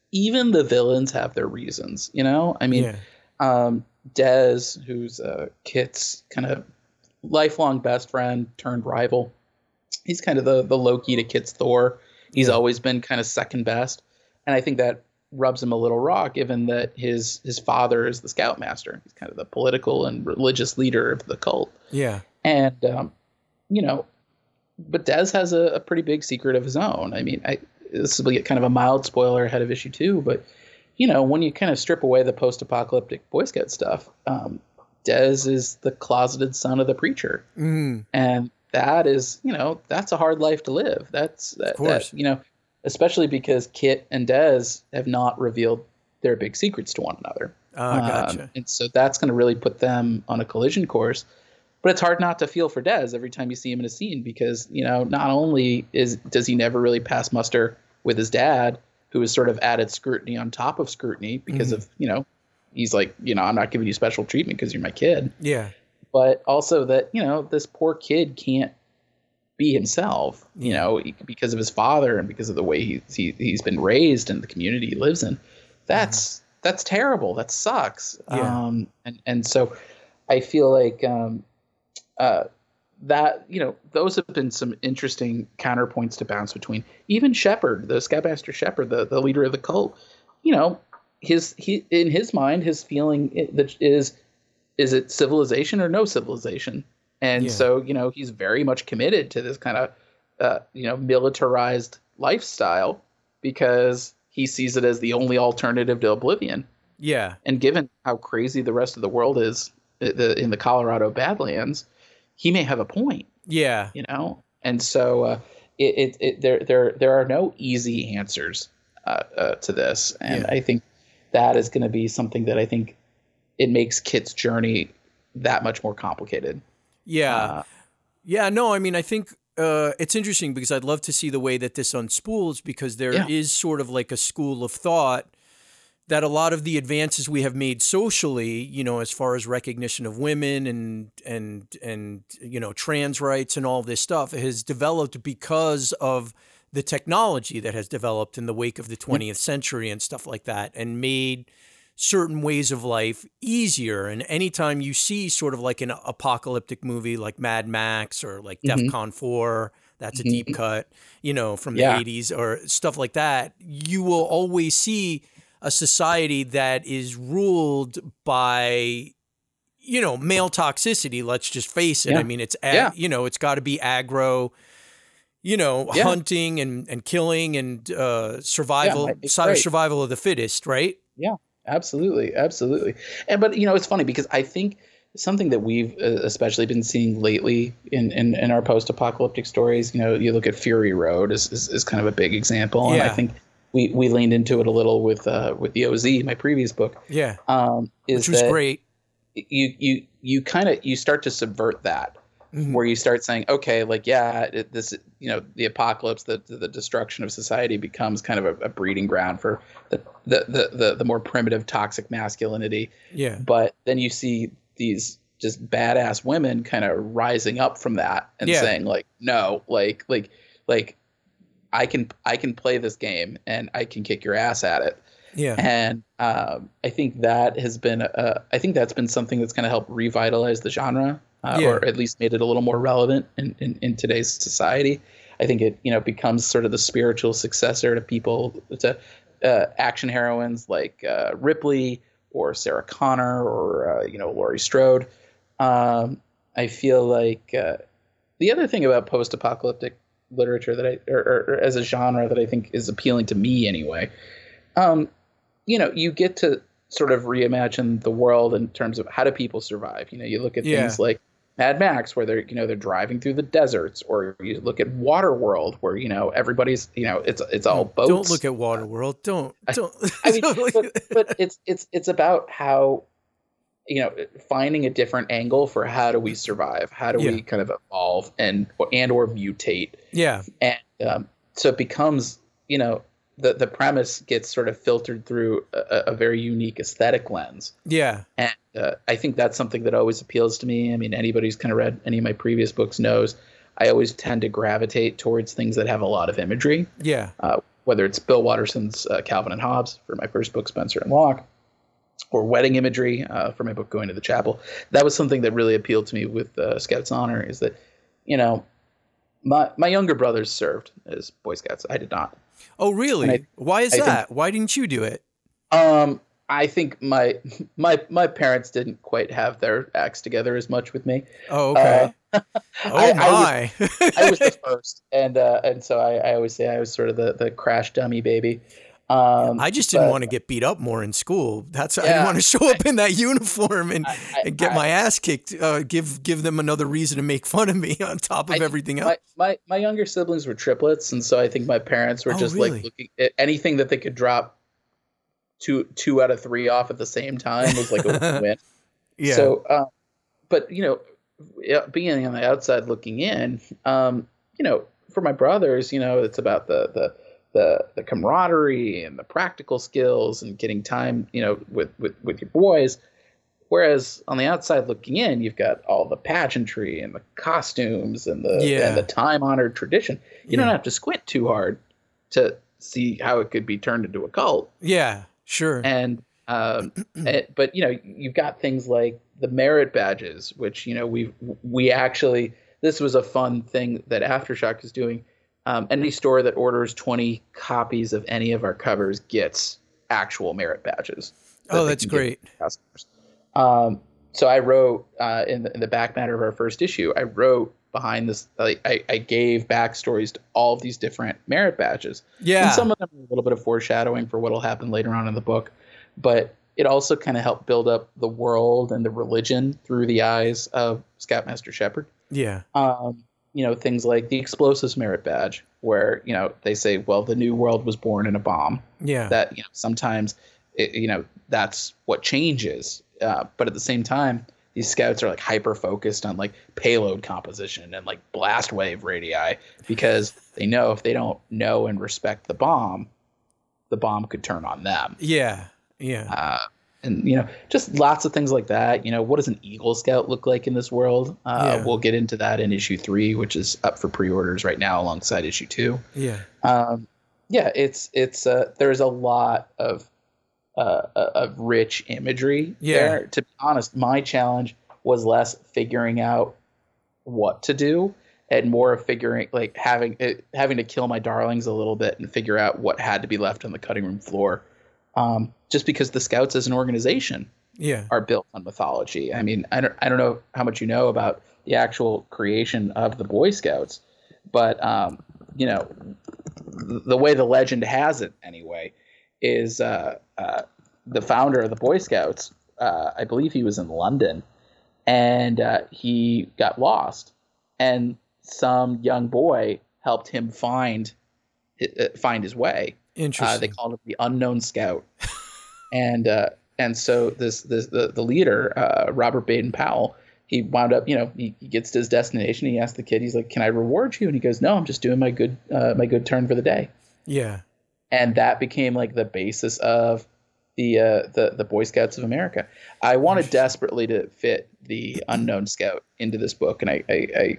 even the villains have their reasons, you know? I mean, Yeah. um, Dez, who's uh, Kit's kind of lifelong best friend turned rival, he's kind of the, the Loki to Kit's Thor. He's Yeah. always been kind of second best. And I think that rubs him a little raw, given that his his father is the Scoutmaster. He's kind of the political and religious leader of the cult. Yeah. And, um, you know, but Dez has a, a pretty big secret of his own. I mean, I, this will be kind of a mild spoiler ahead of issue two, but, you know, when you kind of strip away the post-apocalyptic Boy Scout stuff, um, Dez is the closeted son of the preacher. Mm. And that is, you know, that's a hard life to live. That's, that, Of course. that you know, especially because Kit and Dez have not revealed their big secrets to one another. Ah, gotcha. Um, and so that's going to really put them on a collision course. But it's hard not to feel for Dez every time you see him in a scene because, you know, not only is does he never really pass muster with his dad, who is sort of added scrutiny on top of scrutiny because Mhm. of, you know, he's like, you know, I'm not giving you special treatment because you're my kid. Yeah. But also that, you know, this poor kid can't be himself, you Yeah. know, because of his father and because of the way he, he, he's been raised and the community he lives in. That's that's terrible. That sucks. Yeah. Um, and, and so I feel like um, uh, that, you know, those have been some interesting counterpoints to bounce between. Even Shepard, the Scoutmaster Shepard, the, the leader of the cult, you know, his he in his mind, his feeling i- that is, is it civilization or no civilization? And Yeah. so, you know, he's very much committed to this kind of, uh, you know, militarized lifestyle because he sees it as the only alternative to oblivion. Yeah. And given how crazy the rest of the world is i- the, in the Colorado Badlands, he may have a point, Yeah. you know? And so uh, it, it, it there there there are no easy answers uh, uh, to this. And Yeah. I think that is going to be something that I think it makes Kit's journey that much more complicated. Yeah. Uh, Yeah, no, I mean, I think uh, it's interesting because I'd love to see the way that this unspools because there is Yeah. sort of like a school of thought that a lot of the advances we have made socially, you know, as far as recognition of women and and and you know trans rights and all this stuff has developed because of the technology that has developed in the wake of the twentieth century and stuff like that, and made certain ways of life easier. And anytime you see sort of like an apocalyptic movie like Mad Max or like Mhm. DEFCON four, that's a deep cut, you know, from the Yeah. eighties or stuff like that, you will always see a society that is ruled by, you know, male toxicity. Let's just face it. Yeah. I mean, it's, ag- Yeah. you know, it's got to be aggro, you know, Yeah. hunting and, and killing and uh, survival, Yeah, it's sur- great. survival of the fittest, right? Yeah, absolutely, absolutely. And but you know, it's funny because I think something that we've uh, especially been seeing lately in, in, in our post-apocalyptic stories, you know, you look at Fury Road is is, is kind of a big example, and I Yeah. think we, we leaned into it a little with uh, with the O Z, my previous book. Yeah. Um, is Which was that great. you you you kind of you start to subvert that. Mhm. Where you start saying, okay, like, yeah, it, this, you know, the apocalypse, the the destruction of society becomes kind of a, a breeding ground for the the, the the the more primitive toxic masculinity. Yeah. But then you see these just badass women kind of rising up from that and Yeah. saying like, no, like like like I can I can play this game and I can kick your ass at it. Yeah. And um, I think that has been uh, I think that's been something that's going to help revitalize the genre. Uh, Yeah. or at least made it a little more relevant in, in, in today's society. I think it, you know, becomes sort of the spiritual successor to people, to uh, action heroines like uh, Ripley or Sarah Connor or, uh, you know, Laurie Strode. Um, I feel like uh, the other thing about post-apocalyptic literature that I, or, or, or as a genre that I think is appealing to me anyway, um, you know, you get to sort of reimagine the world in terms of how do people survive. You know, you look at Yeah. things like Mad Max, where they're, you know, they're driving through the deserts, or you look at Waterworld, where, you know, everybody's, you know, it's it's all boats. Don't look at Waterworld. Don't. Don't. I mean, don't look but, at- but it's it's it's about how, you know, finding a different angle for how do we survive, how do Yeah. we kind of evolve and and or mutate, yeah. and um, so it becomes, you know, the the premise gets sort of filtered through a, a very unique aesthetic lens. Yeah. And uh, I think that's something that always appeals to me. I mean, anybody who's kind of read any of my previous books knows I always tend to gravitate towards things that have a lot of imagery, Yeah. uh, whether it's Bill Watterson's uh, Calvin and Hobbes for my first book, Spencer and Locke, or wedding imagery uh, for my book, Going to the Chapel. That was something that really appealed to me with uh, Scouts Honor, is that, you know, my my younger brothers served as Boy Scouts. I did not. Oh, really? I, Why is I that? think, Why didn't you do it? Um, I think my my my parents didn't quite have their acts together as much with me. Oh, okay. Uh, oh I, my! I was, I was the first, and uh, and so I, I always say I was sort of the, the crash dummy baby. Um, I just didn't but, want to get beat up more in school. That's I Yeah, didn't want to show up in that uniform and, I, and get I, my ass kicked. Uh, give give them another reason to make fun of me on top of I, everything else. My, my my younger siblings were triplets, and so I think my parents were Oh, just really? like looking at anything that they could drop two two out of three off at the same time was like a win. Yeah. So, uh, but you know, yeah, being on the outside looking in, um, you know, for my brothers, you know, it's about the the the the camaraderie and the practical skills and getting time, you know, with with with your boys. Whereas on the outside looking in, you've got all the pageantry and the costumes and the Yeah. and the time honored tradition. You don't Yeah. have to squint too hard to see how it could be turned into a cult. Yeah, sure. And um, eh, but you know, you've got things like the merit badges, which you know we we actually this was a fun thing that Aftershock is doing. Um, any store that orders twenty copies of any of our covers gets actual merit badges. that Oh, they that's can give great. to customers. Um, so I wrote uh, in the in the back matter of our first issue, I wrote behind this. Like, I I gave backstories to all of these different merit badges. Yeah. And some of them are a little bit of foreshadowing for what will happen later on in the book, but it also kind of helped build up the world and the religion through the eyes of Scoutmaster Shepard. Yeah. Um, you know, things like the Explosives Merit Badge, where, you know, they say, well, the new world was born in a bomb. Yeah. That, you know, sometimes, it, you know, that's what changes. Uh, but at the same time, these scouts are like hyper focused on like payload composition and like blast wave radii, because they know if they don't know and respect the bomb, the bomb could turn on them. Yeah. Yeah. Uh, and, you know, just lots of things like that. You know, what does an Eagle Scout look like in this world? Uh, Yeah. We'll get into that in issue three, which is up for pre-orders right now alongside issue two. Yeah. Um, yeah, it's it's uh, there's a lot of uh, of rich imagery Yeah. there. To be honest, my challenge was less figuring out what to do and more of figuring like having it, having to kill my darlings a little bit and figure out what had to be left on the cutting room floor. Um, just because the Scouts as an organization Yeah. are built on mythology. I mean, I don't I don't know how much you know about the actual creation of the Boy Scouts, but um, you know, the, the way the legend has it anyway is uh, uh, the founder of the Boy Scouts. Uh, I believe he was in London, and uh, he got lost, and some young boy helped him find uh, find his way. Interesting. Uh, they called him the Unknown Scout, and uh, and so this this the the leader, uh, Robert Baden Powell, he wound up, you know, he, he gets to his destination. He asks the kid, he's like, "Can I reward you?" And he goes, "No, I'm just doing my good uh, my good turn for the day." Yeah. And that became like the basis of the uh, the the Boy Scouts of America. I wanted desperately to fit the Unknown Scout into this book, and I I I,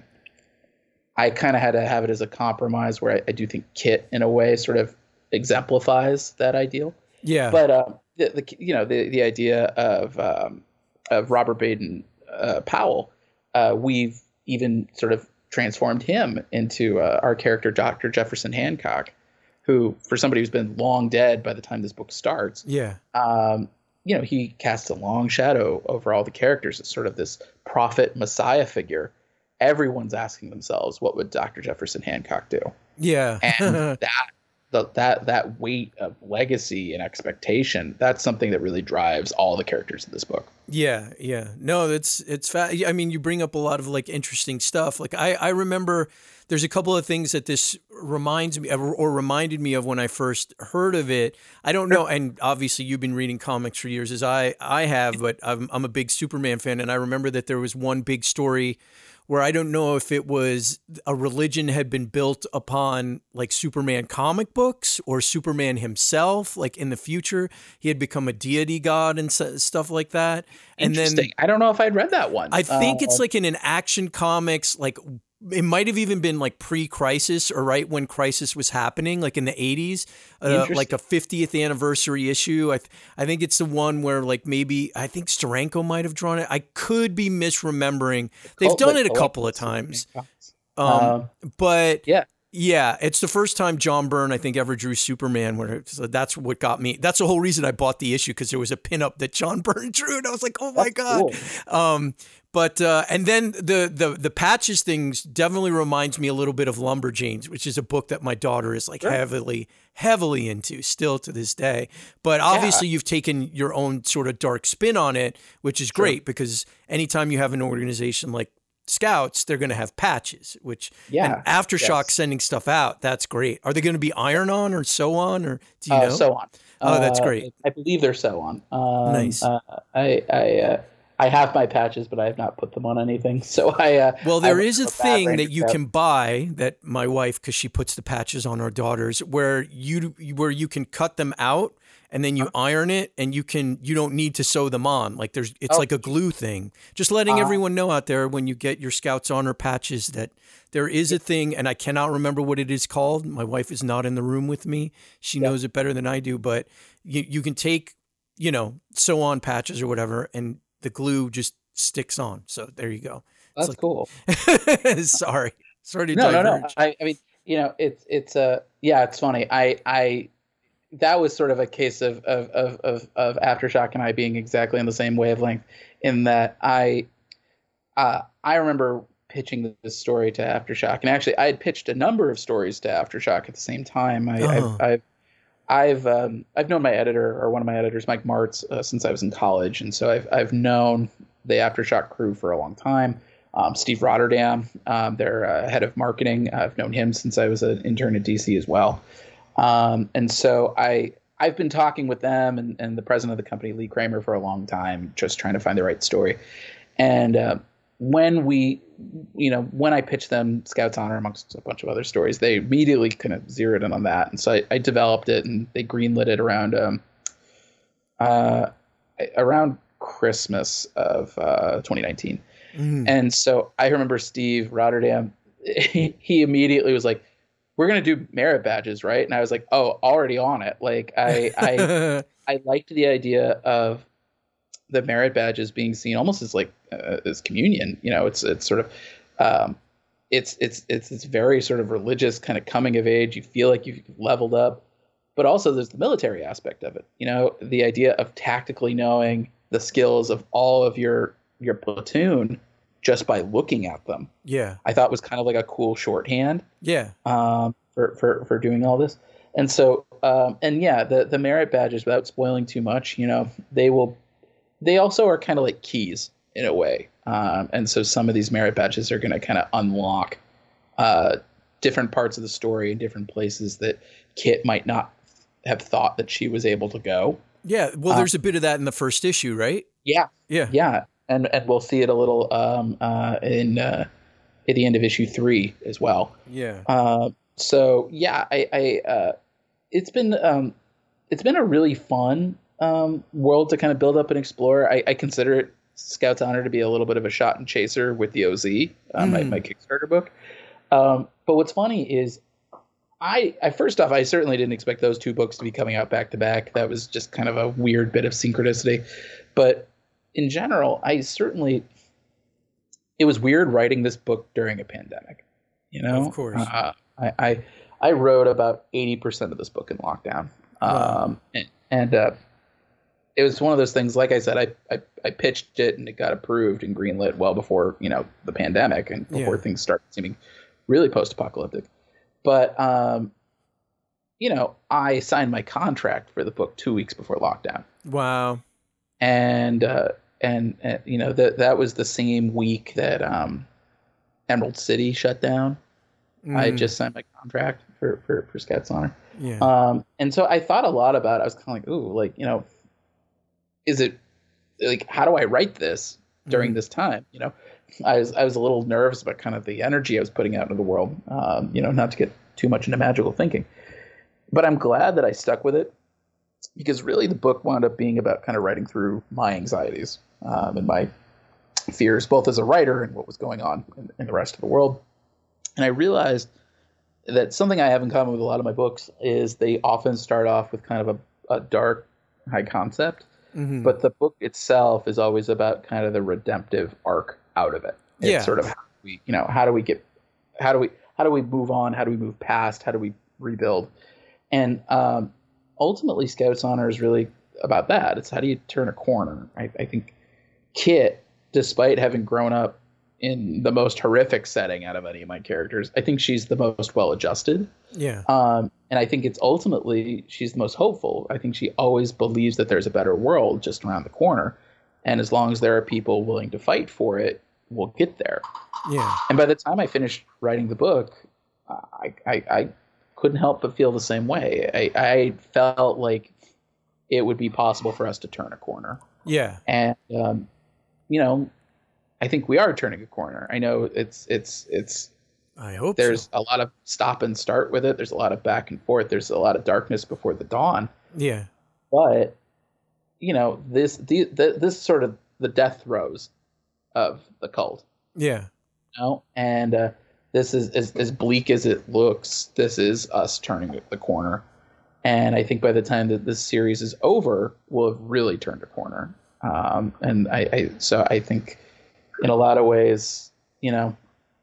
I kind of had to have it as a compromise where I, I do think Kit in a way sort of exemplifies that ideal. Yeah. But um, the, the you know the the idea of um, of Robert Baden uh, Powell, uh, we've even sort of transformed him into uh, our character, Doctor Jefferson Hancock, who, for somebody who's been long dead by the time this book starts, yeah. um, you know, he casts a long shadow over all the characters as sort of this prophet messiah figure. Everyone's asking themselves, what would Doctor Jefferson Hancock do? Yeah. And that the, that that weight of legacy and expectation, that's something that really drives all the characters in this book. Yeah, yeah. No, that's it's fa- I mean, you bring up a lot of like interesting stuff. Like I I remember there's a couple of things that this reminds me of, or reminded me of when I first heard of it. I don't know, and obviously you've been reading comics for years as I I have, but I'm I'm a big Superman fan, and I remember that there was one big story where I don't know if it was a religion had been built upon like Superman comic books or Superman himself, like in the future he had become a deity god and stuff like that. And Interesting. then I don't know if I'd read that one. I think uh, it's like in an Action Comics, like it might have even been like pre-crisis or right when crisis was happening, like in the eighties, uh, like a fiftieth anniversary issue. I th- I think it's the one where like maybe I think Steranko might have drawn it. I could be misremembering. They've done it a couple of times, um, Um, but yeah. Yeah, it's the first time John Byrne, I think, ever drew Superman. Where so that's what got me. That's the whole reason I bought the issue, because there was a pinup that John Byrne drew, and I was like, "Oh my That's god!" cool. Um, but uh, and then the the the patches things definitely reminds me a little bit of Lumberjanes, which is a book that my daughter is like Sure. heavily heavily into still to this day. But obviously, you've taken your own sort of dark spin on it, which is great because anytime you have an organization like Scouts, they're going to have patches, which Yeah. and Aftershock Yes. sending stuff out. That's great. Are they going to be iron on or sew on, or do you Uh, know? so on. Oh, that's Uh, great. I believe they're so on. Um, Nice. Uh, I I uh, I have my patches, but I have not put them on anything. So I. Uh, Well, there I is a look for Bad thing Ranger that you Scout. can buy that my wife, because she puts the patches on our daughters, where you where you can cut them out and then you iron it, and you can you don't need to sew them on. Like there's it's Oh. like a glue thing. Just letting Uh, everyone know out there when you get your Scouts Honor patches that there is a thing, and I cannot remember what it is called. My wife is not in the room with me. She knows it better than I do, but you you can take, you know, sew on patches or whatever, and the glue just sticks on. So there you go. That's like- cool. Sorry. Sorry to No, no, no. diverge. I, I mean, you know, it's it's uh yeah, it's funny. I I that was sort of a case of of of of, of Aftershock and I being exactly on the same wavelength, in that I uh I remember pitching this story to Aftershock, and actually I had pitched a number of stories to Aftershock at the same time. I, Oh. I've, I've I've um, I've known my editor, or one of my editors, Mike Martz, uh, since I was in college, and so I've I've known the Aftershock crew for a long time. Um, Steve Rotterdam, um, their uh, head of marketing, I've known him since I was an intern at D C as well. Um, and so I I've been talking with them and, and the president of the company, Lee Kramer, for a long time, just trying to find the right story. And uh, when we, you know, when I pitched them Scouts Honor amongst a bunch of other stories, they immediately kind of zeroed in on that. And so I, I developed it, and they greenlit it around um, uh, around Christmas of uh, twenty nineteen. Mm. And so I remember Steve Rotterdam, he, he immediately was like, "We're going to do merit badges, right?" And I was like, "Oh, already on it." Like I, I, I liked the idea of the merit badges being seen almost as like uh, as communion. You know, it's it's sort of um, it's it's it's it's very sort of religious kind of coming of age. You feel like you've leveled up, but also there's the military aspect of it. You know, the idea of tactically knowing the skills of all of your your platoon just by looking at them, yeah. I thought was kind of like a cool shorthand Yeah. um, for, for, for doing all this. And so, um, and yeah, the, the merit badges, without spoiling too much, you know, they will, they also are kind of like keys in a way. Um, and so some of these merit badges are going to kind of unlock uh, different parts of the story in different places that Kit might not have thought that she was able to go. Yeah. Well, Uh, there's a bit of that in the first issue, right? Yeah. Yeah. Yeah. And, and we'll see it a little um, uh, in uh, at the end of issue three as well. Yeah. Uh, so yeah, I, I uh, it's been um, it's been a really fun um, world to kind of build up and explore. I, I consider it Scouts Honor to be a little bit of a shot and chaser with the O Z, uh, my, Mm. my Kickstarter book. Um, but what's funny is I, I first off, I certainly didn't expect those two books to be coming out back to back. That was just kind of a weird bit of synchronicity. But in general, I certainly, it was weird writing this book during a pandemic. You know, Of course. uh, I, I I wrote about eighty percent of this book in lockdown, Wow. um, and, and uh, it was one of those things. Like I said, I, I I pitched it and it got approved and greenlit well before, you know, the pandemic and before Yeah. things started seeming really post-apocalyptic. But um, you know, I signed my contract for the book two weeks before lockdown. Wow. and uh, and, and you know that that was the same week that um, Emerald City shut down. I had Mm. just signed my contract for for, for Scouts Honor, Yeah. um, and so I thought a lot about it. I was kind of like, ooh, like you know, is it like how do I write this during Mhm. this time? You know, I was I was a little nervous about kind of the energy I was putting out into the world. Um, you know, not to get too much into magical thinking, but I'm glad that I stuck with it. Because really the book wound up being about kind of writing through my anxieties um, and my fears, both as a writer and what was going on in, in the rest of the world. And I realized that something I have in common with a lot of my books is they often start off with kind of a, a dark, high concept, Mm-hmm. but the book itself is always about kind of the redemptive arc out of it. It's Yeah. sort of how we, you know, how do we get, how do we, how do we move on? How do we move past? How do we rebuild? And um, ultimately, Scout's Honor is really about that. It's how do you turn a corner? I, I think Kit, despite having grown up in the most horrific setting out of any of my characters, I think she's the most well-adjusted. Yeah. Um, and I think it's ultimately she's the most hopeful. I think she always believes that there's a better world just around the corner. And as long as there are people willing to fight for it, we'll get there. Yeah. And by the time I finished writing the book, I, I, I couldn't help but feel the same way. I, I felt like it would be possible for us to turn a corner. Yeah. And, um, you know, I think we are turning a corner. I know it's, it's, it's, I hope there's so. a lot of stop and start with it. There's a lot of back and forth. There's a lot of darkness before the dawn. Yeah. But, you know, this, the, the this sort of the death throes of the cult. Yeah. You know? And uh, this is as, as bleak as it looks. This is us turning the corner. And I think by the time that this series is over, we'll have really turned a corner. Um, and I, I, so I think in a lot of ways, you know,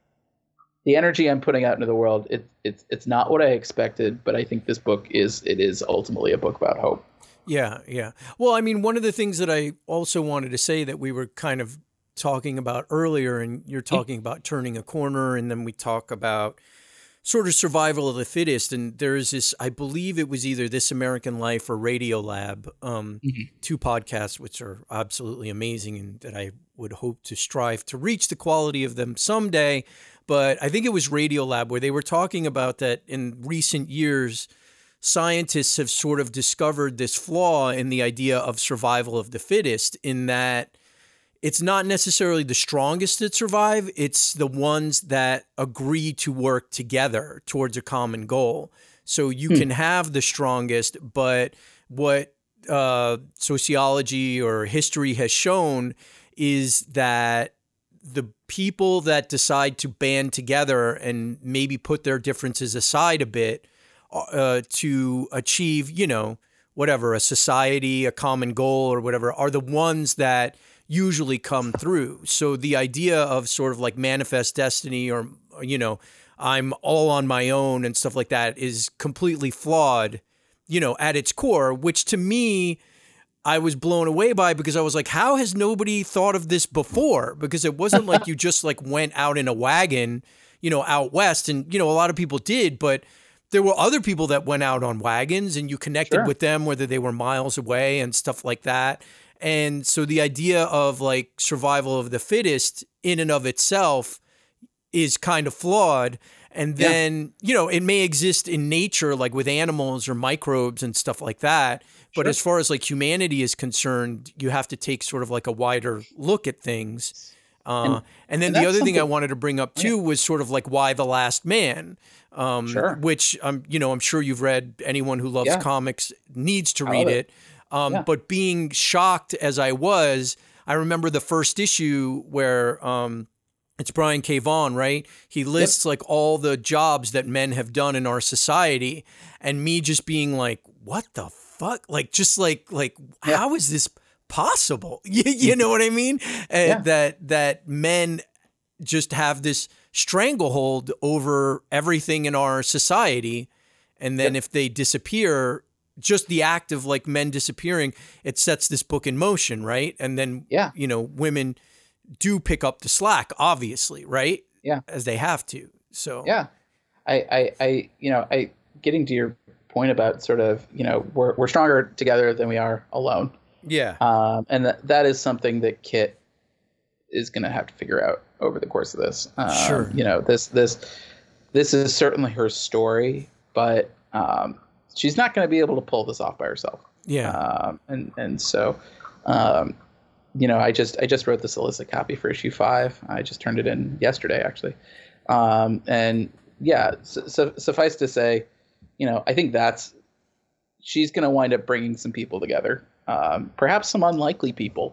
the energy I'm putting out into the world, it, it's, it's not what I expected, but I think this book is, it is ultimately a book about hope. Yeah. Yeah. Well, I mean, one of the things that I also wanted to say that we were kind of talking about earlier, and you're talking about turning a corner, and then we talk about sort of survival of the fittest. And there's this, I believe it was either This American Life or Radiolab, um, Mm-hmm. two podcasts, which are absolutely amazing and that I would hope to strive to reach the quality of them someday. But I think it was Radiolab where they were talking about that in recent years, scientists have sort of discovered this flaw in the idea of survival of the fittest, in that it's not necessarily the strongest that survive. It's the ones that agree to work together towards a common goal. So you can have the strongest, but what uh, sociology or history has shown is that the people that decide to band together and maybe put their differences aside a bit uh, to achieve, you know, whatever, a society, a common goal or whatever, are the ones that usually come through. So the idea of sort of like manifest destiny or, you know, I'm all on my own and stuff like that is completely flawed, you know, at its core, which to me, I was blown away by, because I was like, how has nobody thought of this before? Because it wasn't like you just like went out in a wagon, you know, out west. And, you know, a lot of people did, but there were other people that went out on wagons and you connected Sure. with them, whether they were miles away and stuff like that. And so the idea of like survival of the fittest in and of itself is kind of flawed. And then, yeah. you know, it may exist in nature, like with animals or microbes and stuff like that. But Sure. as far as like humanity is concerned, you have to take sort of like a wider look at things. Uh, and, and then and the that's other thing I something- wanted to bring up too was sort of like why The Last Man, um, Sure. which um, you know, I'm sure you've read. Anyone who loves Yeah. comics needs to I read love it. it. Um, Yeah. But being shocked as I was, I remember the first issue where um, it's Brian K. Vaughan, right? He lists like all the jobs that men have done in our society, and me just being like, what the fuck? Like, just like, like, Yeah. how is this possible? You, you know what I mean? And Yeah. that, that men just have this stranglehold over everything in our society. And then Yep. if they disappear, just the act of like men disappearing, it sets this book in motion, right? And then, Yeah. you know, women do pick up the slack, obviously, right? Yeah. As they have to. So, Yeah. I, I, I, you know, I, getting to your point about sort of, you know, we're, we're stronger together than we are alone. yeah. Um, and that, that is something that Kit is going to have to figure out over the course of this. Um, Sure. You know, this, this, this is certainly her story, but, um, she's not going to be able to pull this off by herself. yeah. Um, and, and so, um, you know, I just, I just wrote the solicit copy for issue five. I just turned it in yesterday, actually. Um, and yeah, su- su- suffice to say, you know, I think that's, she's going to wind up bringing some people together, um, perhaps some unlikely people.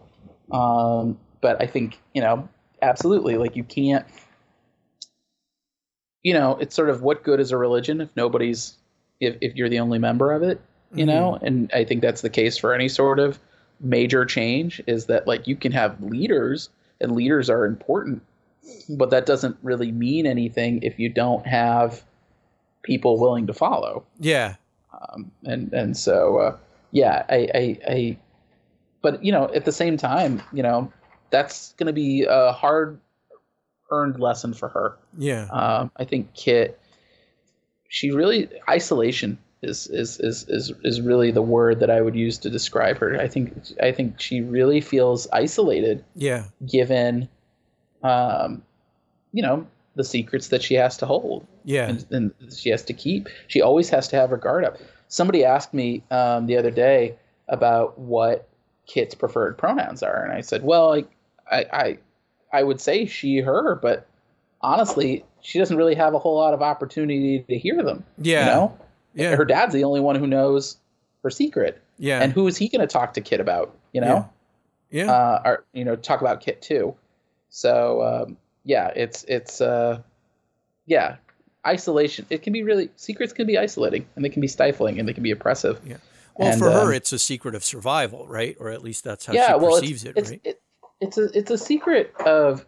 Um, but I think, you know, absolutely, like you can't, you know, it's sort of what good is a religion if nobody's, if, if you're the only member of it, you mm-hmm. know? And I think that's the case for any sort of major change, is that like you can have leaders, and leaders are important, but that doesn't really mean anything if you don't have people willing to follow. Yeah. Um, and, and so, uh, yeah, I, I, I, but you know, at the same time, you know, that's going to be a hard earned lesson for her. Yeah. Um, I think Kit, she really, isolation is, is, is, is, is really the word that I would use to describe her. I think, I think she really feels isolated. Yeah. Given, um, you know, the secrets that she has to hold. Yeah. And, and she has to keep, she always has to have her guard up. Somebody asked me, um, the other day about what Kit's preferred pronouns are. And I said, well, I, I, I I would say she, her, but honestly, she doesn't really have a whole lot of opportunity to hear them. Yeah. You know? Yeah. Her dad's the only one who knows her secret. Yeah. And who is he going to talk to Kit about, you know? Yeah. yeah. Uh, or, you know, talk about Kit too. So, um, yeah, it's, it's, uh, yeah, isolation. It can be really, secrets can be isolating, and they can be stifling, and they can be oppressive. Yeah. Well, and, for her, um, it's a secret of survival, right? Or at least that's how yeah, she well, perceives it's, it, it's, right? It, it's a it's a secret of,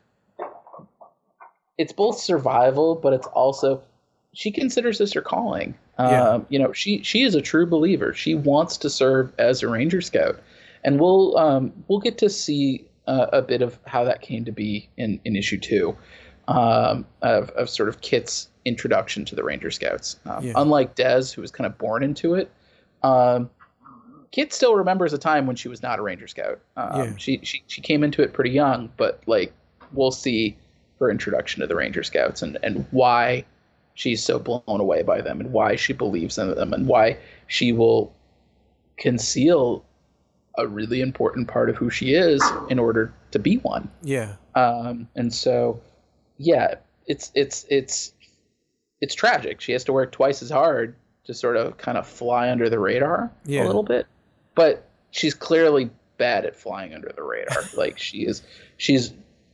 it's both survival, but it's also, she considers this her calling. Yeah. Um, you know, she she is a true believer. She wants to serve as a Ranger Scout, and we'll um, we'll get to see uh, a bit of how that came to be in, in issue two, um, of of sort of Kit's introduction to the Ranger Scouts. Um, Yeah. Unlike Des, who was kind of born into it, um, Kit still remembers a time when she was not a Ranger Scout. Um, Yeah. she, she she came into it pretty young, but like we'll see her introduction to the Ranger Scouts, and, and why she's so blown away by them, and why she believes in them, and why she will conceal a really important part of who she is in order to be one. Yeah. Um, and so, yeah, it's it's it's it's tragic. She has to work twice as hard to sort of kind of fly under the radar Yeah. a little bit, but she's clearly bad at flying under the radar. Like she is, she's,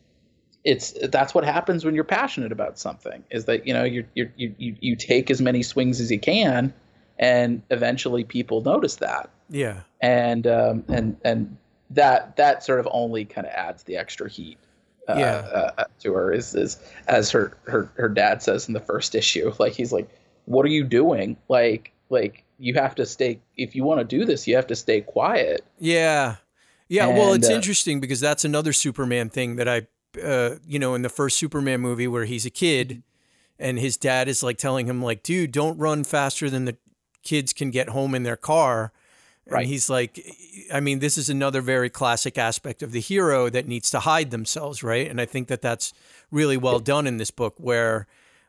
it's, that's what happens when you're passionate about something, is that, you know, you're, you're, you, you, you take as many swings as you can, and eventually people notice that. Yeah. And, um, and, and that, that sort of only kind of adds the extra heat. Uh, Yeah. uh, to her is, is as her, her, her dad says in the first issue, like, he's like, what are you doing? Like, like you have to stay, if you want to do this, you have to stay quiet. Yeah. Yeah. well, And, it's uh, interesting because that's another Superman thing that I, uh, you know, in the first Superman movie where he's a kid and his dad is like telling him like, dude, don't run faster than the kids can get home in their car. And Right. he's like, I mean, this is another very classic aspect of the hero that needs to hide themselves, right? And I think that that's really well done in this book, where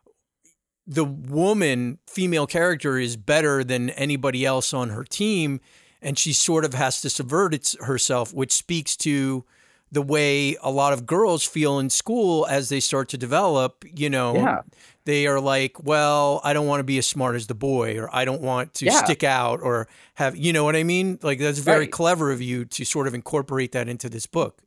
the woman, female character, is better than anybody else on her team, and she sort of has to subvert it herself, which speaks to the way a lot of girls feel in school as they start to develop. You know, Yeah. they are like, well, I don't want to be as smart as the boy, or I don't want to Yeah. stick out, or have, you know what I mean? Like, that's very Right. clever of you to sort of incorporate that into this book.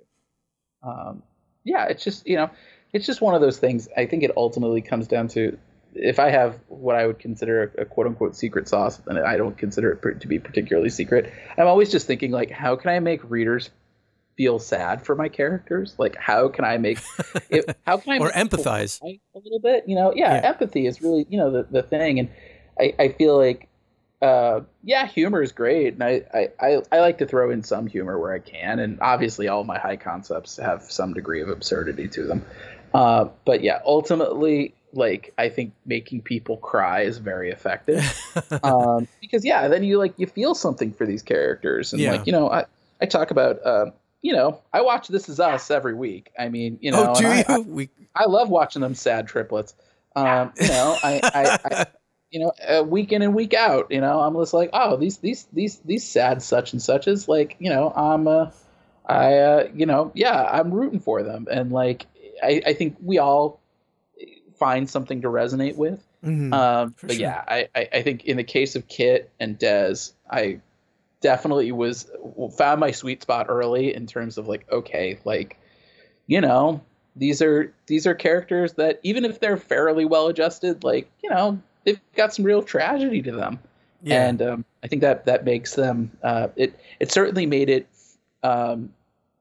Um, yeah, it's just, you know, it's just one of those things. I think it ultimately comes down to, if I have what I would consider a, a quote unquote secret sauce, and I don't consider it per- to be particularly secret, I'm always just thinking like, how can I make readers feel sad for my characters? Like, how can I make it, how can I Or make people empathize. cry a little bit? You know, yeah, Yeah. empathy is really, you know, the, the thing. And I, I feel like, uh, yeah, humor is great. And I, I, I, I like to throw in some humor where I can. And obviously all my high concepts have some degree of absurdity to them. Uh, but yeah, ultimately, like, I think making people cry is very effective. um, because yeah, then you like, you feel something for these characters. And Yeah. like, you know, I, I talk about, uh, you know, I watch This Is Us every week. I mean, you know, Oh, do and you? I, I, we, I love watching them sad triplets. Um, you know, I, I, I you know, uh, week in and week out, you know, I'm just like, oh, these, these, these, these sad such and suches, like, you know, I'm, uh, I, uh, you know, yeah, I'm rooting for them. And like, I, I think we all find something to resonate with. Mhm, Um, for but sure. yeah, I, I, I think in the case of Kit and Des, I definitely was found my sweet spot early in terms of like, okay, like, you know, these are these are characters that even if they're fairly well adjusted, like, you know, they've got some real tragedy to them. Yeah. And um, I think that that makes them uh, it it certainly made it um,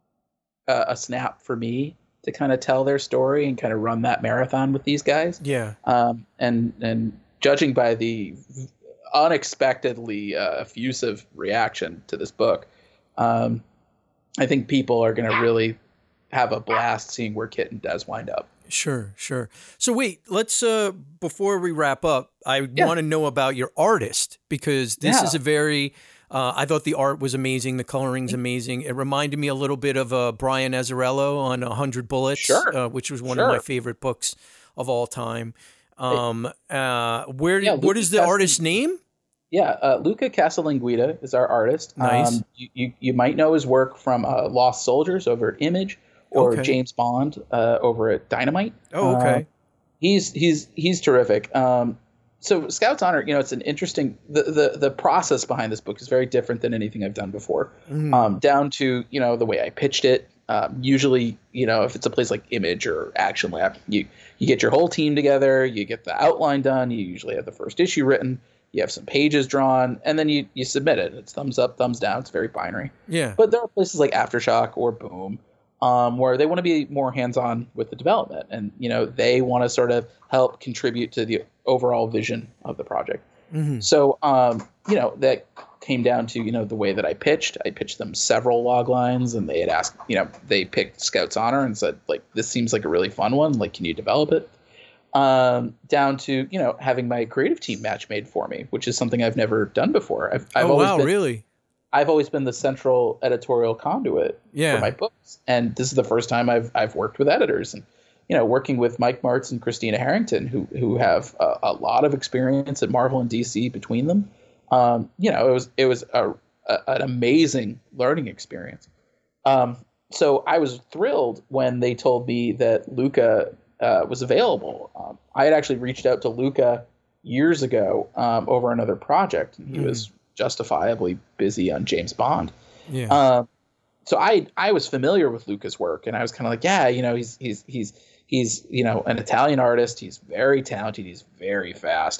a, a snap for me to kind of tell their story and kind of run that marathon with these guys. Yeah. Um, and and judging by the unexpectedly uh, effusive reaction to this book, um, I think people are going to really have a blast seeing where Kit and Des wind up. Sure, sure. So wait, let's uh before we wrap up, I Yeah. want to know about your artist, because this Yeah. is a very uh I thought the art was amazing, the coloring's amazing. It reminded me a little bit of uh Brian Azzarello on one hundred Bullets, Sure. uh, which was one of Sure. my favorite books of all time. Um uh where Yeah, what Lucas is the Castel- artist's name? Yeah, uh, Luca Casalanguida is our artist. Nice. Um, you, you you might know his work from uh, Lost Soldiers over at Image, or Okay. James Bond uh, over at Dynamite. Oh, okay. Uh, he's he's he's terrific. Um, so Scout's Honor, you know, it's an interesting the, the the process behind this book is very different than anything I've done before. Mhm. Um, down to, you know, the way I pitched it. Um, usually, you know, if it's a place like Image or Action Lab, you you get your whole team together, you get the outline done, you usually have the first issue written, you have some pages drawn, and then you you submit it. It's thumbs up, thumbs down. It's very binary. Yeah. But there are places like Aftershock or Boom, um, where they want to be more hands-on with the development, and, you know, they want to sort of help contribute to the overall vision of the project. Mhm. So, um, you know, that came down to, you know, the way that I pitched. I pitched them several log lines, and they had asked, you know, they picked Scout's Honor and said, like, this seems like a really fun one. Like, can you develop it? Um, down to, you know, having my creative team match made for me, which is something I've never done before. I've, I've Oh always wow, been, really? I've always been the central editorial conduit Yeah. for my books, and this is the first time I've I've worked with editors, and, you know, working with Mike Martz and Christina Harrington, who who have a, a lot of experience at Marvel and D C between them. Um, you know, it was it was a, a an amazing learning experience. Um, so I was thrilled when they told me that Luca uh, was available. Um, I had actually reached out to Luca years ago um, over another project, and he Mhm. was justifiably busy on James Bond. Yeah. Um, so I I was familiar with Luca's work, and I was kind of like, yeah, you know, he's he's he's he's you know, an Italian artist. He's very talented. He's very fast.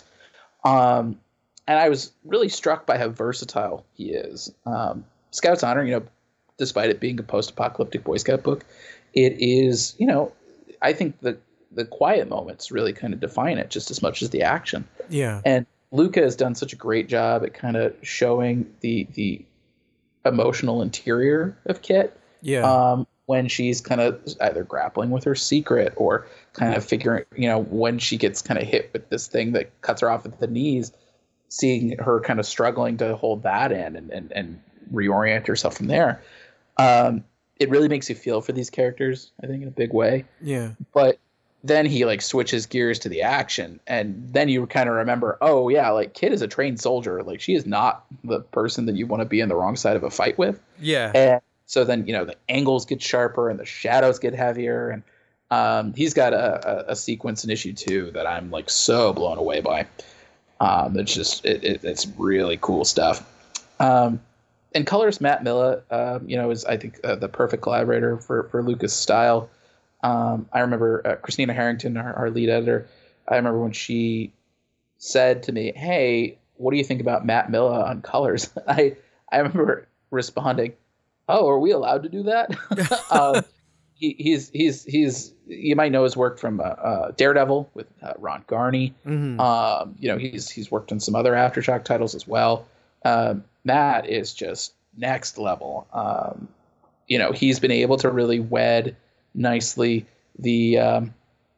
Um, and I was really struck by how versatile he is. Um, Scout's Honor, you know, despite it being a post-apocalyptic Boy Scout book, it is, you know, I think the the quiet moments really kind of define it just as much as the action. Yeah. And Luca has done such a great job at kind of showing the the emotional interior of Kit. Yeah. Um, when she's kind of either grappling with her secret or kind of figuring, you know, when she gets kind of hit with this thing that cuts her off at the knees, seeing her kind of struggling to hold that in and, and, and reorient herself from there. Um, it really makes you feel for these characters, I think, in a big way. Yeah. But then he like switches gears to the action, and then you kind of remember, oh yeah, like Kit is a trained soldier. Like, she is not the person that you want to be on the wrong side of a fight with. Yeah. And so then, you know, the angles get sharper and the shadows get heavier. And um, he's got a, a, a sequence in issue two that I'm like so blown away by. Um, it's just, it, it, it's really cool stuff. Um, and colorist Matt Milla, um, you know, is, I think, uh, the perfect collaborator for, for Lucas' style. Um, I remember uh, Christina Harrington, our, our lead editor, I remember when she said to me, hey, what do you think about Matt Milla on colors? I, I remember responding, oh, are we allowed to do that? um, he, he's, he's, he's, you might know his work from uh, uh, Daredevil with uh, Ron Garney. Mhm. Um, you know, he's, he's worked on some other Aftershock titles as well. Um, Matt is just next level. Um, you know, he's been able to really wed nicely the, um,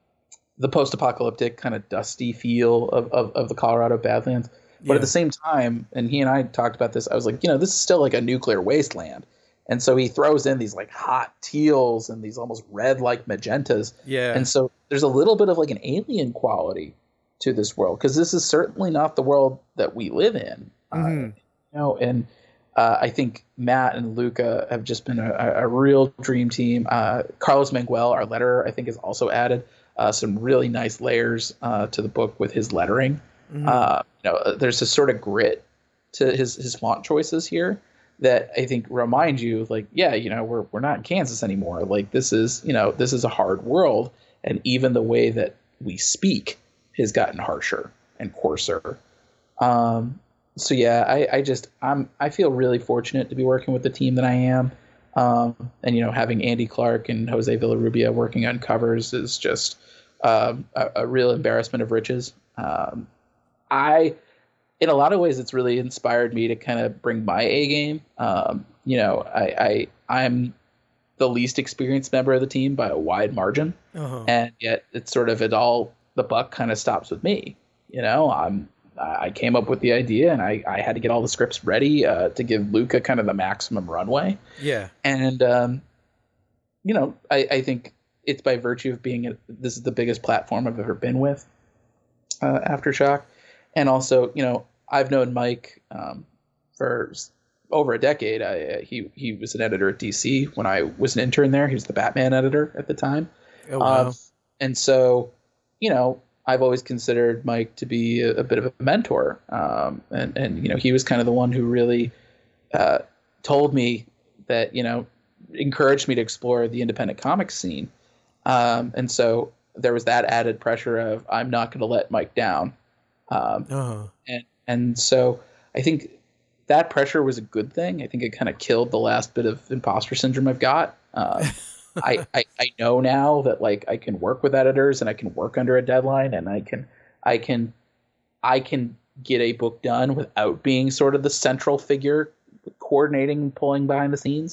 the post-apocalyptic kind of dusty feel of, of, of the Colorado Badlands. But Yeah. at the same time, and he and I talked about this, I was like, you know, this is still like a nuclear wasteland. And so he throws in these like hot teals and these almost red like magentas. Yeah. And so there's a little bit of like an alien quality to this world, because this is certainly not the world that we live in. Mhm. Uh, you know, and uh, I think Matt and Luca have just been a, a real dream team. Uh, Carlos Manguel, our letterer, I think has also added uh, some really nice layers uh, to the book with his lettering. Mhm. Uh, you know, there's a sort of grit to his, his font choices here that I think remind you, like, yeah, you know, we're we're not in Kansas anymore. Like, this is, you know, this is a hard world, and even the way that we speak has gotten harsher and coarser. Um, so yeah, I, I just I'm I feel really fortunate to be working with the team that I am, um, and you know, having Andy Clark and Jose Villarrubia working on covers is just um, a, a real embarrassment of riches. Um, I. In a lot of ways, it's really inspired me to kind of bring my A game. Um, you know, I, I I'm the least experienced member of the team by a wide margin, uh-huh. and yet it's sort of it all. The buck kind of stops with me. You know, I'm I came up with the idea, and I, I had to get all the scripts ready uh, to give Luca kind of the maximum runway. Yeah, and um, you know, I, I think it's by virtue of being a, this is the biggest platform I've ever been with, uh, Aftershock. And also, you know, I've known Mike um, for over a decade. I, uh, he he was an editor at D C when I was an intern there. He was the Batman editor at the time. Oh, wow. Uh, and so, you know, I've always considered Mike to be a, a bit of a mentor. Um, and, and, you know, he was kind of the one who really uh, told me that, you know, encouraged me to explore the independent comics scene. Um, and so there was that added pressure of I'm not going to let Mike down. Um, uh-huh. and, and so I think that pressure was a good thing. I think it kind of killed the last bit of imposter syndrome I've got. Um, I, I, I know now that like I can work with editors and I can work under a deadline and I can, I can, I can get a book done without being sort of the central figure coordinating and pulling behind the scenes.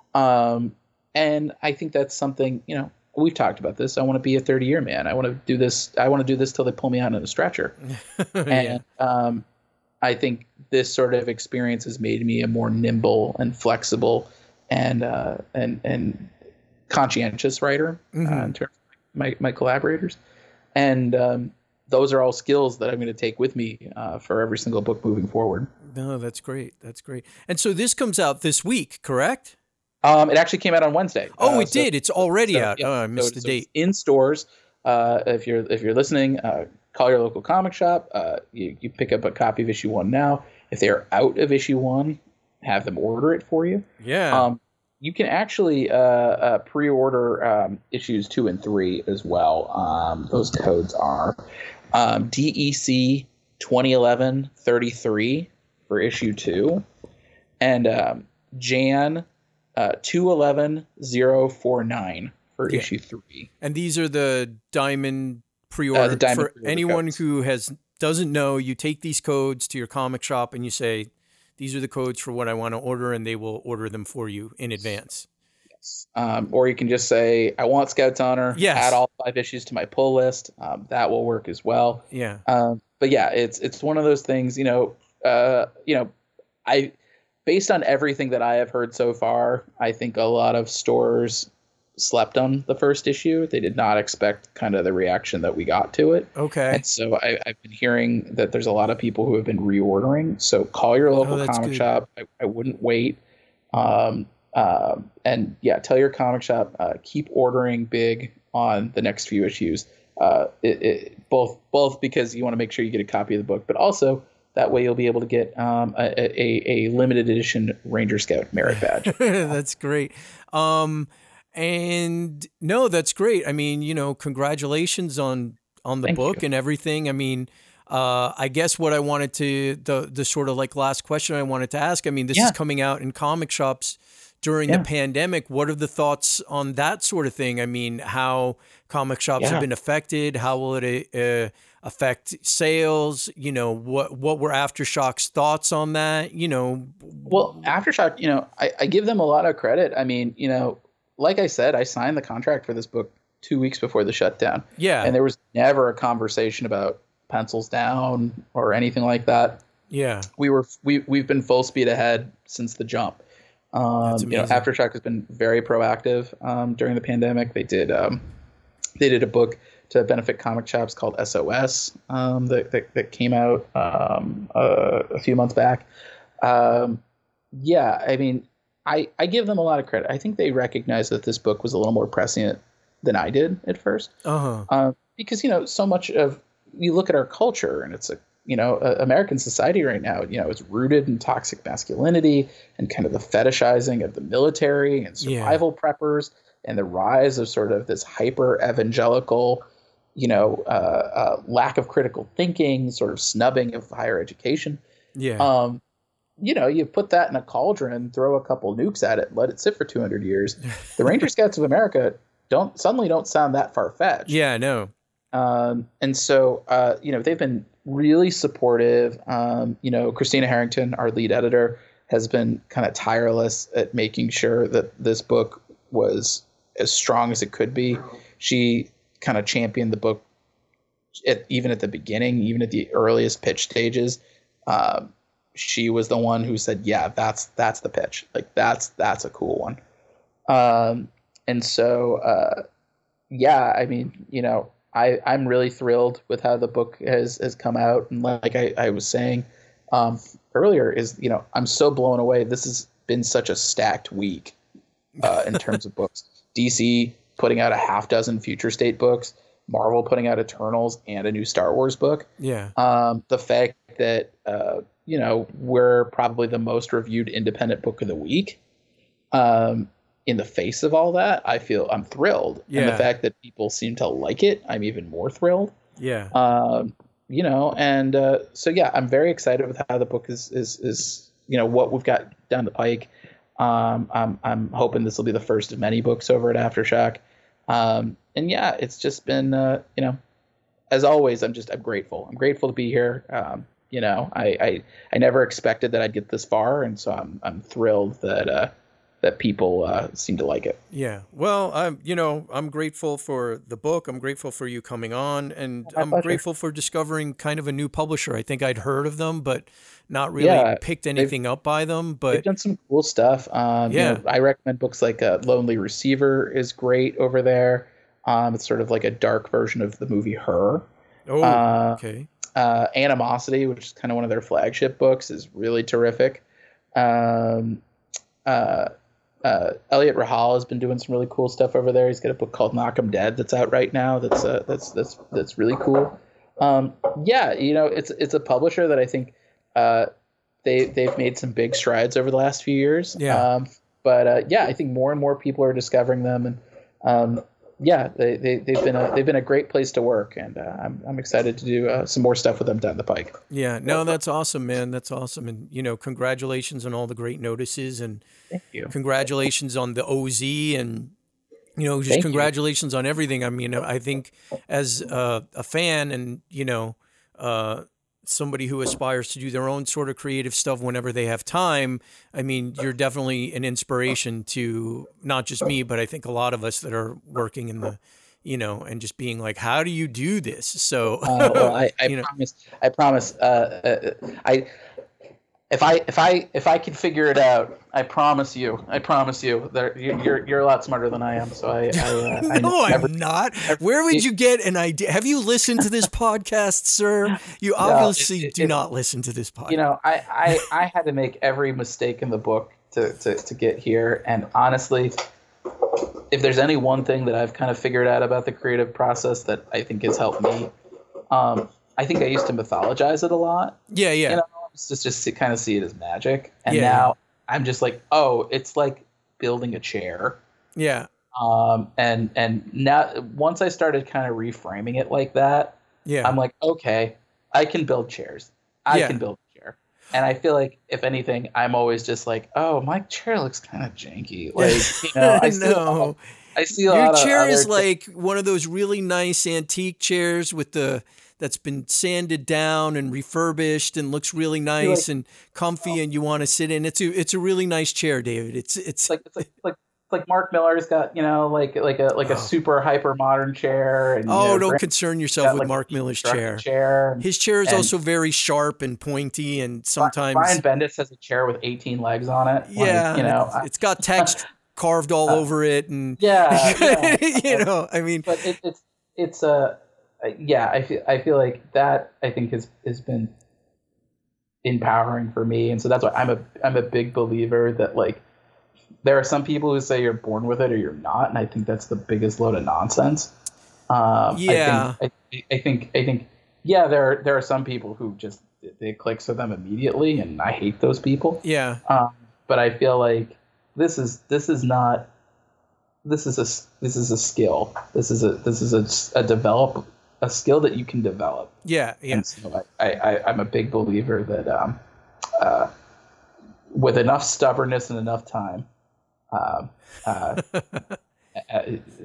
Um, and I think that's something, you know, we've talked about this. I want to be a thirty year man. I want to do this. I want to do this till they pull me out in a stretcher. yeah. And um, I think this sort of experience has made me a more nimble and flexible and uh, and and conscientious writer mm-hmm. uh, in terms of my, my collaborators. And um, those are all skills that I'm going to take with me uh, for every single book moving forward. No, that's great. That's great. And so this comes out this week, correct? Um, it actually came out on Wednesday. Oh, uh, it so, did. It's already so, out. Yeah, oh, I missed so, the so date. In stores. Uh, if you're if you're listening, uh, call your local comic shop. Uh, you, you pick up a copy of issue one now. If they are out of issue one, have them order it for you. Yeah. Um, you can actually uh, uh, pre-order um, issues two and three as well. Um, those codes are um, D E C twenty eleven thirty-three for issue two, and um, Jan. Uh, two eleven zero four nine for yeah. issue three, and these are the diamond pre-order. Uh, the diamond for pre-order anyone codes. who has doesn't know. You take these codes to your comic shop and you say, "These are the codes for what I want to order," and they will order them for you in advance. Yes, um, or you can just say, "I want Scout's Honor." Yes. Add all five issues to my pull list. Um, that will work as well. Yeah. Um, but yeah, it's it's one of those things. You know, uh, you know, I. Based on everything that I have heard so far, I think a lot of stores slept on the first issue. They did not expect kind of the reaction that we got to it. Okay. And so I, I've been hearing that there's a lot of people who have been reordering. So call your local oh, comic good. shop. I, I wouldn't wait. Um, uh, and yeah, tell your comic shop, uh, keep ordering big on the next few issues. Uh, it, it, both both because you want to make sure you get a copy of the book, but also that way you'll be able to get um, a, a, a limited edition Ranger Scout merit badge. That's great. Um, and no, that's great. I mean, you know, congratulations on on the Thank book you. and everything. I mean, uh, I guess what I wanted to, the the sort of like last question I wanted to ask, I mean, this Yeah. is coming out in comic shops during Yeah. the pandemic. What are the thoughts on that sort of thing? I mean, how comic shops Yeah. have been affected? How will it uh, affect sales? You know, what what were Aftershock's thoughts on that? You know, Well, Aftershock, you know, I, I give them a lot of credit. I mean, you know, like I said, I signed the contract for this book two weeks before the shutdown. yeah, And there was never a conversation about pencils down or anything like that. yeah, We were we we've been full speed ahead since the jump. Um, That's you know, amazing. Aftershock has been very proactive um, during the pandemic. They did um, they did a book to benefit comic shops called S O S um, that, that that came out um, uh, a few months back. Um, yeah, I mean, I I give them a lot of credit. I think they recognized that this book was a little more prescient than I did at first, uh huh, uh, because you know so much of you look at our culture and it's a you know, uh, American society right now. You know, it's rooted in toxic masculinity and kind of the fetishizing of the military and survival yeah. preppers and the rise of sort of this hyper evangelical, you know, uh, uh, lack of critical thinking, sort of snubbing of higher education. Yeah. Um, you know, you put that in a cauldron, throw a couple nukes at it, let it sit for two hundred years. The Ranger Scouts of America don't suddenly don't sound that far fetched. Yeah, no. Um, and so, uh, you know, they've been really supportive. Um, you know, Christina Harrington, our lead editor, has been kind of tireless at making sure that this book was as strong as it could be. She kind of championed the book at, even at the beginning, even at the earliest pitch stages. Um, she was the one who said, yeah, that's, that's the pitch. Like that's, that's a cool one. Um, and so, uh, yeah, I mean, you know, I, I'm really thrilled with how the book has, has come out. And like I, I was saying, um, earlier is, you know, I'm so blown away. This has been such a stacked week, uh, in terms of books. D C putting out a half dozen Future State books, Marvel putting out Eternals and a new Star Wars book. Yeah. Um, the fact that, uh, you know, we're probably the most reviewed independent book of the week. Um, in the face of all that, I feel I'm thrilled. Yeah. And the fact that people seem to like it, I'm even more thrilled. Yeah. Um, you know, and uh, so, yeah, I'm very excited with how the book is, is, is, you know, what we've got down the pike. Um, I'm, I'm hoping this will be the first of many books over at Aftershock. Um, and yeah, it's just been, uh, you know, as always, I'm just, I'm grateful. I'm grateful to be here. Um, you know, I, I, I never expected that I'd get this far. And so I'm, I'm thrilled that, uh, that people uh, seem to like it. Yeah. Well, I'm, you know, I'm grateful for the book. I'm grateful for you coming on, and My I'm pleasure. grateful for discovering kind of a new publisher. I think I'd heard of them, but not really Yeah, picked anything up by them. They've But done some cool stuff. Um, Yeah. you know, I recommend books like uh, Lonely Receiver is great over there. Um, it's sort of like a dark version of the movie Her. oh, uh, okay. Uh, Animosity, which is kind of one of their flagship books, is really terrific. Um, uh, uh, Elliot Rahal has been doing some really cool stuff over there. He's got a book called Knock 'em Dead that's out right now. That's uh, that's that's that's really cool. Um, yeah, you know, it's it's a publisher that I think uh, they they've made some big strides over the last few years. Yeah. Um, but uh, yeah, I think more and more people are discovering them, and um, yeah, they, they they've been a they've been a great place to work, and uh, I'm I'm excited to do uh, some more stuff with them down the pike. Yeah. No, that's awesome, man. That's awesome. And, you know, congratulations on all the great notices, and Thank you. congratulations on the O Z, and, you know, just Thank you. congratulations on everything. I mean, I think as uh, a fan and, you know, uh, somebody who aspires to do their own sort of creative stuff whenever they have time, I mean, you're definitely an inspiration to not just me, but I think a lot of us that are working in the, you know, and just being like, how do you do this? So, Uh, well, I, I you know. promise. I promise. Uh, uh, I if I if I if I can figure it out, I promise you. I promise you. That you- you're you're a lot smarter than I am. So I. I, uh, I No, never- I'm not. Where would you get an idea? Have you listened to this podcast, sir? You it- obviously it- do it- not listen to this podcast. You know, I, I, I had to make every mistake in the book to, to, to get here. And honestly, if there's any one thing that I've kind of figured out about the creative process that I think has helped me, um, I think I used to mythologize it a lot. yeah, yeah. You know, just just to kind of see it as magic. And Yeah. now I'm just like, oh, it's like building a chair. Yeah. Um, and and now once I started kind of reframing it like that, Yeah. I'm like, okay, I can build chairs. I Yeah. can build a chair. And I feel like, if anything, I'm always just like, oh, my chair looks kind of janky. Like, you know, I see, No. I see a Your lot chair of is other- like one of those really nice antique chairs with the that's been sanded down and refurbished and looks really nice and comfy, and you want to sit in. It's a it's a really nice chair, David. It's it's It's like it's like like like Mark Miller's got, you know, like like a like a super hyper modern chair. And, you oh, know, don't Grant concern yourself got, with like, Mark a Miller's constructed chair. chair. His chair is and- also very sharp and pointy, and sometimes Brian Bendis has a chair with eighteen legs on it. Like, yeah, you know, it's, it's got text carved all over it, and yeah, yeah. you know, I mean, but it, it's it's a uh, yeah. I feel I feel like that I think has has been empowering for me, and so that's why I'm a I'm a big believer that, like, there are some people who say you're born with it or you're not, and I think that's the biggest load of nonsense. Um, Yeah. I think I, I think I think yeah, there there are some people who just it clicks with them immediately, and I hate those people. Yeah. Um, but I feel like this is this is not this is a this is a skill. This is a this is a, a develop a skill that you can develop. Yeah, yeah. And so I, I I'm a big believer that um, uh, with enough stubbornness and enough time, um, uh, uh,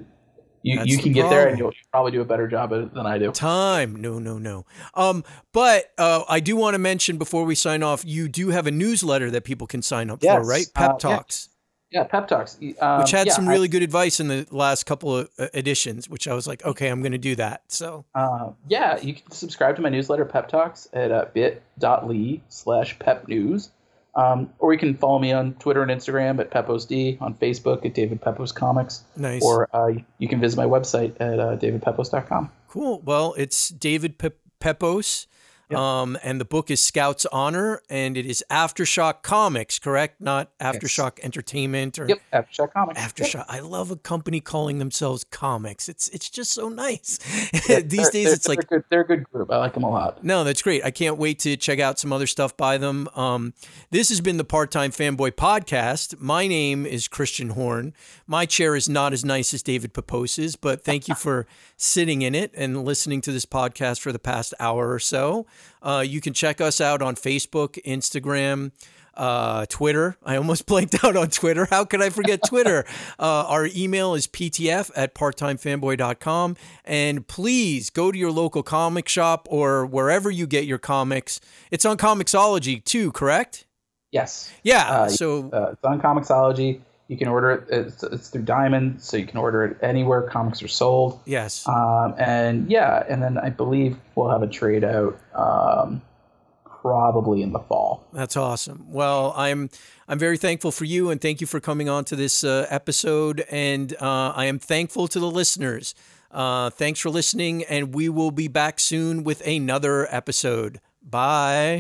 you That's you the can get there, problem. and you'll probably do a better job at it than I do. Time. No, no, no. Um, but uh, I do want to mention before we sign off, you do have a newsletter that people can sign up for, Yes. right? Pep Uh, yeah. Talks, Yeah, Pep Talks, um, which had yeah, some I- really good advice in the last couple of uh, editions, which I was like, okay, I'm going to do that. So Uh, yeah, you can subscribe to my newsletter, Pep Talks, at uh, bit.ly slash pep news. Um, or you can follow me on Twitter and Instagram at PepposD, on Facebook at David Pepos Comics. Nice. Or uh, you can visit my website at uh, david pepos dot com. cool. Well, it's David Pe- Pepos. Yep. Um, and the book is Scout's Honor, and it is Aftershock Comics, correct? Not Aftershock Entertainment or Yep, Aftershock Comics. Aftershock. Yep. I love a company calling themselves comics. It's it's just so nice. Yeah, These they're- days, they're- it's like they're, good, they're a good group. I like them a lot. no, that's great. I can't wait to check out some other stuff by them. Um, this has been the Part-Time Fanboy Podcast. My name is Christian Horn. My chair is not as nice as David Pepos's, but thank you for sitting in it and listening to this podcast for the past hour or so. Uh, you can check us out on Facebook, Instagram, uh, Twitter. I almost blanked out on Twitter. How could I forget Twitter? uh, our email is p t f at part time fanboy dot com. And please go to your local comic shop or wherever you get your comics. It's on Comixology too, correct? Yes. Yeah. Uh, so Uh, it's on Comixology. You can order it. It's, it's through Diamond, so you can order it anywhere comics are sold. yes. Um, and yeah, and then I believe we'll have a trade out um, probably in the fall. That's awesome. Well, I'm I'm very thankful for you, and thank you for coming on to this uh, episode. And uh, I am thankful to the listeners. Uh, thanks for listening, and we will be back soon with another episode. Bye.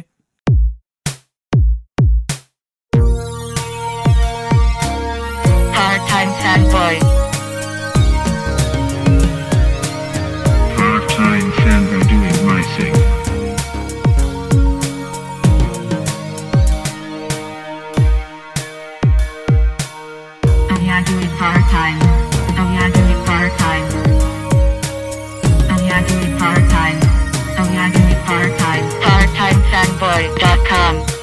Part-time fanboy. Part-time fanboy doing my thing. Oh yeah, do it part-time. Oh yeah, do it part-time. Oh yeah, do it part-time. Oh yeah, do it part-time. part time fanboy dot com